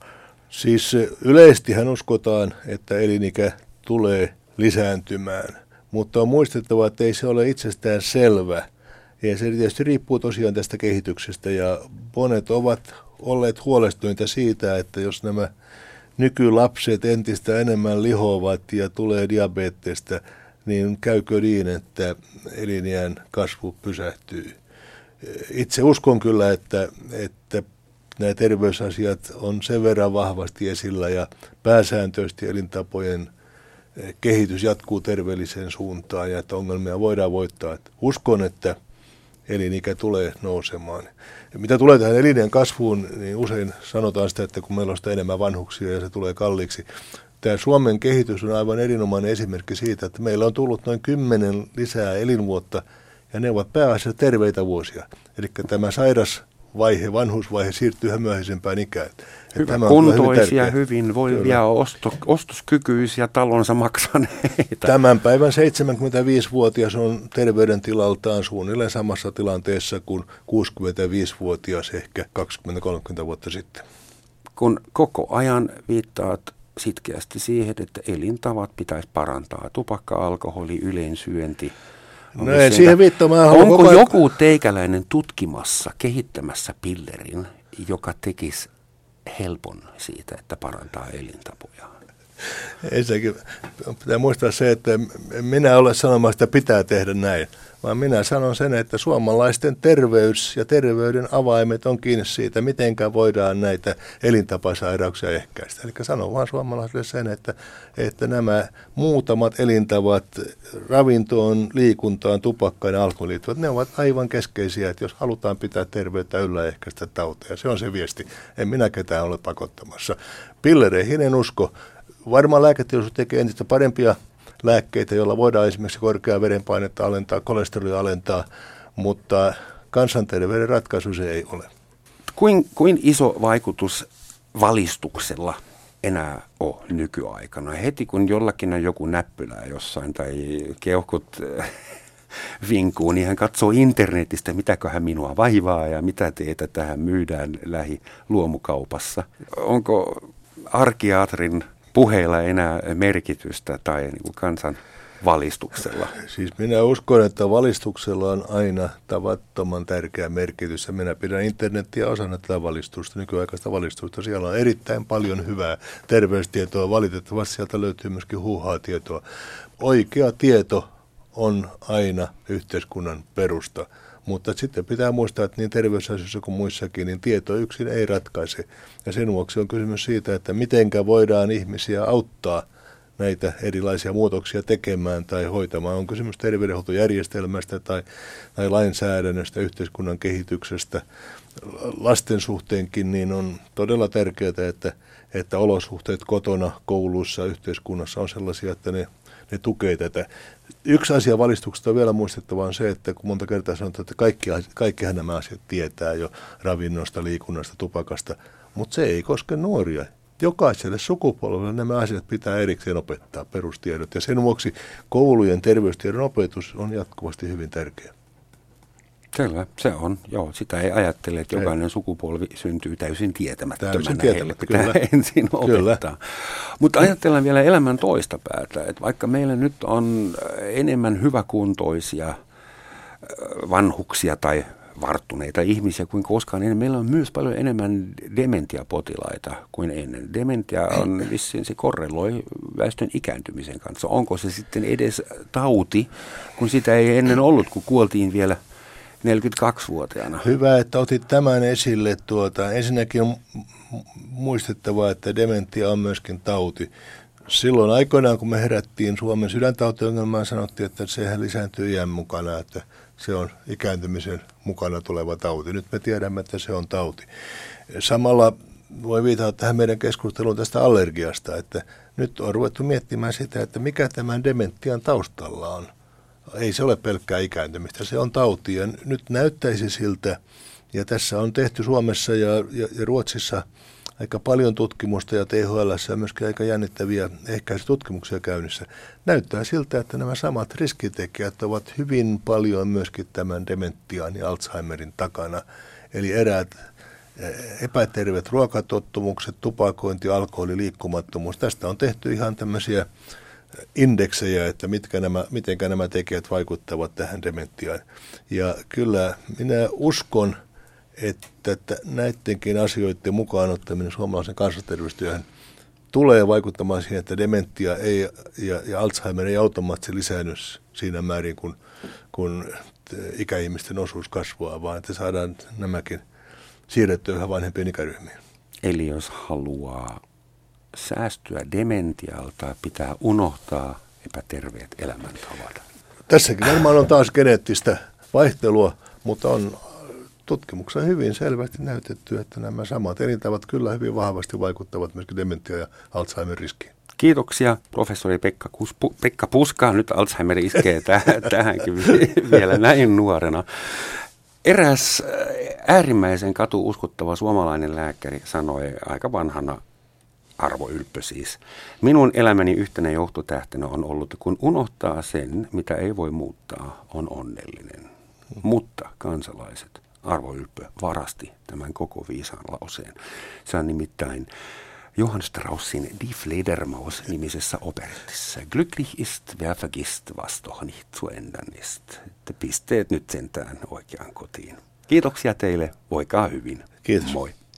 Siis yleisestihän uskotaan, että elinikä tulee lisääntymään, mutta on muistettava, että ei se ole itsestään selvä. Ja se tietysti riippuu tosiaan tästä kehityksestä ja monet ovat olleet huolestuneita siitä, että jos nämä nykylapset entistä enemmän lihovat ja tulee diabetestä, niin käykö niin, että eliniän kasvu pysähtyy. Itse uskon kyllä, että, että nämä terveysasiat on sen verran vahvasti esillä ja pääsääntöisesti elintapojen kehitys jatkuu terveelliseen suuntaan ja että ongelmia voidaan voittaa. Uskon, että elinikä tulee nousemaan. Ja mitä tulee tähän elinien kasvuun, niin usein sanotaan sitä, että kun meillä on sitä enemmän vanhuksia ja se tulee kalliiksi. Tämä Suomen kehitys on aivan erinomainen esimerkki siitä, että meillä on tullut noin kymmenen lisää elinvuotta ja ne ovat pääasiassa terveitä vuosia. Eli tämä sairas vaihe, vanhuusvaihe siirtyy yhä myöhäisempään ikään. Hyvä kuntoisia, hyvin, hyvinvoivia, osto, ostoskykyisiä, talonsa maksaneita. Tämän päivän seitsemänkymmentäviisivuotias on terveydentilaltaan suunnilleen samassa tilanteessa kuin kuusikymmentäviisivuotias ehkä kaksikymmentä kolmekymmentä vuotta sitten. Kun koko ajan viittaat sitkeästi siihen, että elintavat pitäisi parantaa, tupakka, alkoholi, yleensyönti. No ei siihen viittamaan. Onko koko joku teikäläinen tutkimassa, kehittämässä pillerin, joka tekisi helpon siitä, että parantaa elintapoja? Ensinnäkin pitää muistaa se, että minä olen sanomaan, että pitää tehdä näin, vaan minä sanon sen, että suomalaisten terveys ja terveyden avaimet on kiinni siitä, mitenkä voidaan näitä elintapasairauksia ehkäistä. Eli sanon vaan suomalaisille sen, että, että nämä muutamat elintavat ravintoon, liikuntaan, tupakkaan ja alkoholiin liittyvät, ne ovat aivan keskeisiä, että jos halutaan pitää terveyttä yllä ja ehkäistä tauteja. Se on se viesti. En minä ketään ole pakottamassa. Pillereihin en usko. Varmaan lääketeollisuus tekee entistä parempia lääkkeitä, joilla voidaan esimerkiksi korkeaa verenpainetta alentaa, kolesterolia alentaa, mutta kansanterveyden ratkaisu se ei ole. Kuin, kuin iso vaikutus valistuksella enää ole nykyaikana? Heti kun jollakin on joku näppylä jossain tai keuhkot vinkuu, niin hän katsoo internetistä, mitäköhän minua vaivaa ja mitä teitä tähän myydään lähiluomukaupassa. Onko arkiatrin puheilla enää merkitystä tai niin kuin kansan valistuksella? Siis minä uskon, että valistuksella on aina tavattoman tärkeä merkitys ja minä pidän internetiä osana tätä valistusta, nykyaikaista valistusta. Siellä on erittäin paljon hyvää terveystietoa, valitettavasti sieltä löytyy myöskin huuhaa tietoa. Oikea tieto on aina yhteiskunnan perusta. Mutta sitten pitää muistaa, että niin terveysasioissa kuin muissakin, niin tieto yksin ei ratkaise. Ja sen vuoksi on kysymys siitä, että mitenkä voidaan ihmisiä auttaa näitä erilaisia muutoksia tekemään tai hoitamaan. On kysymys terveydenhuoltojärjestelmästä tai, tai lainsäädännöstä, yhteiskunnan kehityksestä. Lasten suhteenkin niin on todella tärkeää, että, että olosuhteet kotona, kouluissa, yhteiskunnassa on sellaisia, että ne Ne tukee tätä. Yksi asia valistuksesta on vielä muistettava on se, että kun monta kertaa sanotaan, että kaikki, kaikkihan nämä asiat tietää jo ravinnosta, liikunnasta, tupakasta, mutta se ei koske nuoria. Jokaiselle sukupolvelle nämä asiat pitää erikseen opettaa, perustiedot, ja sen vuoksi koulujen terveystiedon opetus on jatkuvasti hyvin tärkeä. Kyllä, se on. Joo, sitä ei ajattele, että jokainen ei. sukupolvi syntyy täysin tietämättömänä. Täysin tietämättä, pitää kyllä. ensin opettaa. Mutta ajatellaan vielä elämän toista päätä, että vaikka meillä nyt on enemmän hyväkuntoisia vanhuksia tai varttuneita ihmisiä kuin koskaan ennen, meillä on myös paljon enemmän dementiapotilaita kuin ennen. Dementia on vissiin, se korreloi väestön ikääntymisen kanssa. Onko se sitten edes tauti, kun sitä ei ennen ollut, kun kuoltiin vielä neljäkymmentäkaksivuotiaana. Hyvä, että otit tämän esille. Tuota, ensinnäkin on muistettava, että dementia on myöskin tauti. Silloin aikoinaan, kun me herättiin Suomen sydäntautiongelmaan, sanottiin, että sehän lisääntyy iän mukana, että se on ikääntymisen mukana tuleva tauti. Nyt me tiedämme, että se on tauti. Samalla voi viitata tähän meidän keskusteluun tästä allergiasta, että nyt on ruvettu miettimään sitä, että mikä tämän dementian taustalla on. Ei se ole pelkkää ikääntymistä, se on tauti ja nyt näyttäisi siltä, ja tässä on tehty Suomessa ja, ja, ja Ruotsissa aika paljon tutkimusta ja T H L:ssä on myöskin aika jännittäviä ehkäisytutkimuksia käynnissä. Näyttää siltä, että nämä samat riskitekijät ovat hyvin paljon myöskin tämän dementian ja Alzheimerin takana. Eli eräät epäterveet ruokatottumukset, tupakointi, alkoholi, liikkumattomuus. Tästä on tehty ihan tämmöisiä indeksejä, että mitkä nämä, mitenkä nämä tekijät vaikuttavat tähän dementiaan. Ja kyllä minä uskon, että, että näidenkin asioiden mukaan ottaminen suomalaisen kansanterveystyöhön tulee vaikuttamaan siihen, että dementia ei, ja, ja Alzheimer ei automaattisesti lisäänny siinä määrin, kun, kun ikäihmisten osuus kasvaa, vaan että saadaan nämäkin siirrettyä yhä vanhempien ikäryhmiin. Eli jos haluaa säästyä dementialta, pitää unohtaa epäterveet elämäntavat. Tässäkin varmaan on taas geneettistä vaihtelua, mutta on tutkimuksessa hyvin selvästi näytetty, että nämä samat elintavat kyllä hyvin vahvasti vaikuttavat myöskin dementia- ja Alzheimer-riskiin. Kiitoksia professori Pekka, Kuspu, Pekka Puska. Nyt Alzheimer iskee täh- tähänkin vielä näin nuorena. Eräs äärimmäisen katuuskottava suomalainen lääkäri sanoi aika vanhana, Arvo Ylppö siis: minun elämäni yhtenä johtotähtenä on ollut, kun unohtaa sen, mitä ei voi muuttaa, on onnellinen. Hmm. Mutta kansalaiset, Arvo Ylppö varasti tämän koko viisaan lauseen. Se on nimittäin Johann Straussin Die Fledermaus-nimisessä operettissa. Glücklich ist, wer vergisst, was doch nicht zu ändern ist. Te pisteet nyt sentään oikeaan kotiin. Kiitoksia teille, voikaa hyvin. Kiitos. Moi.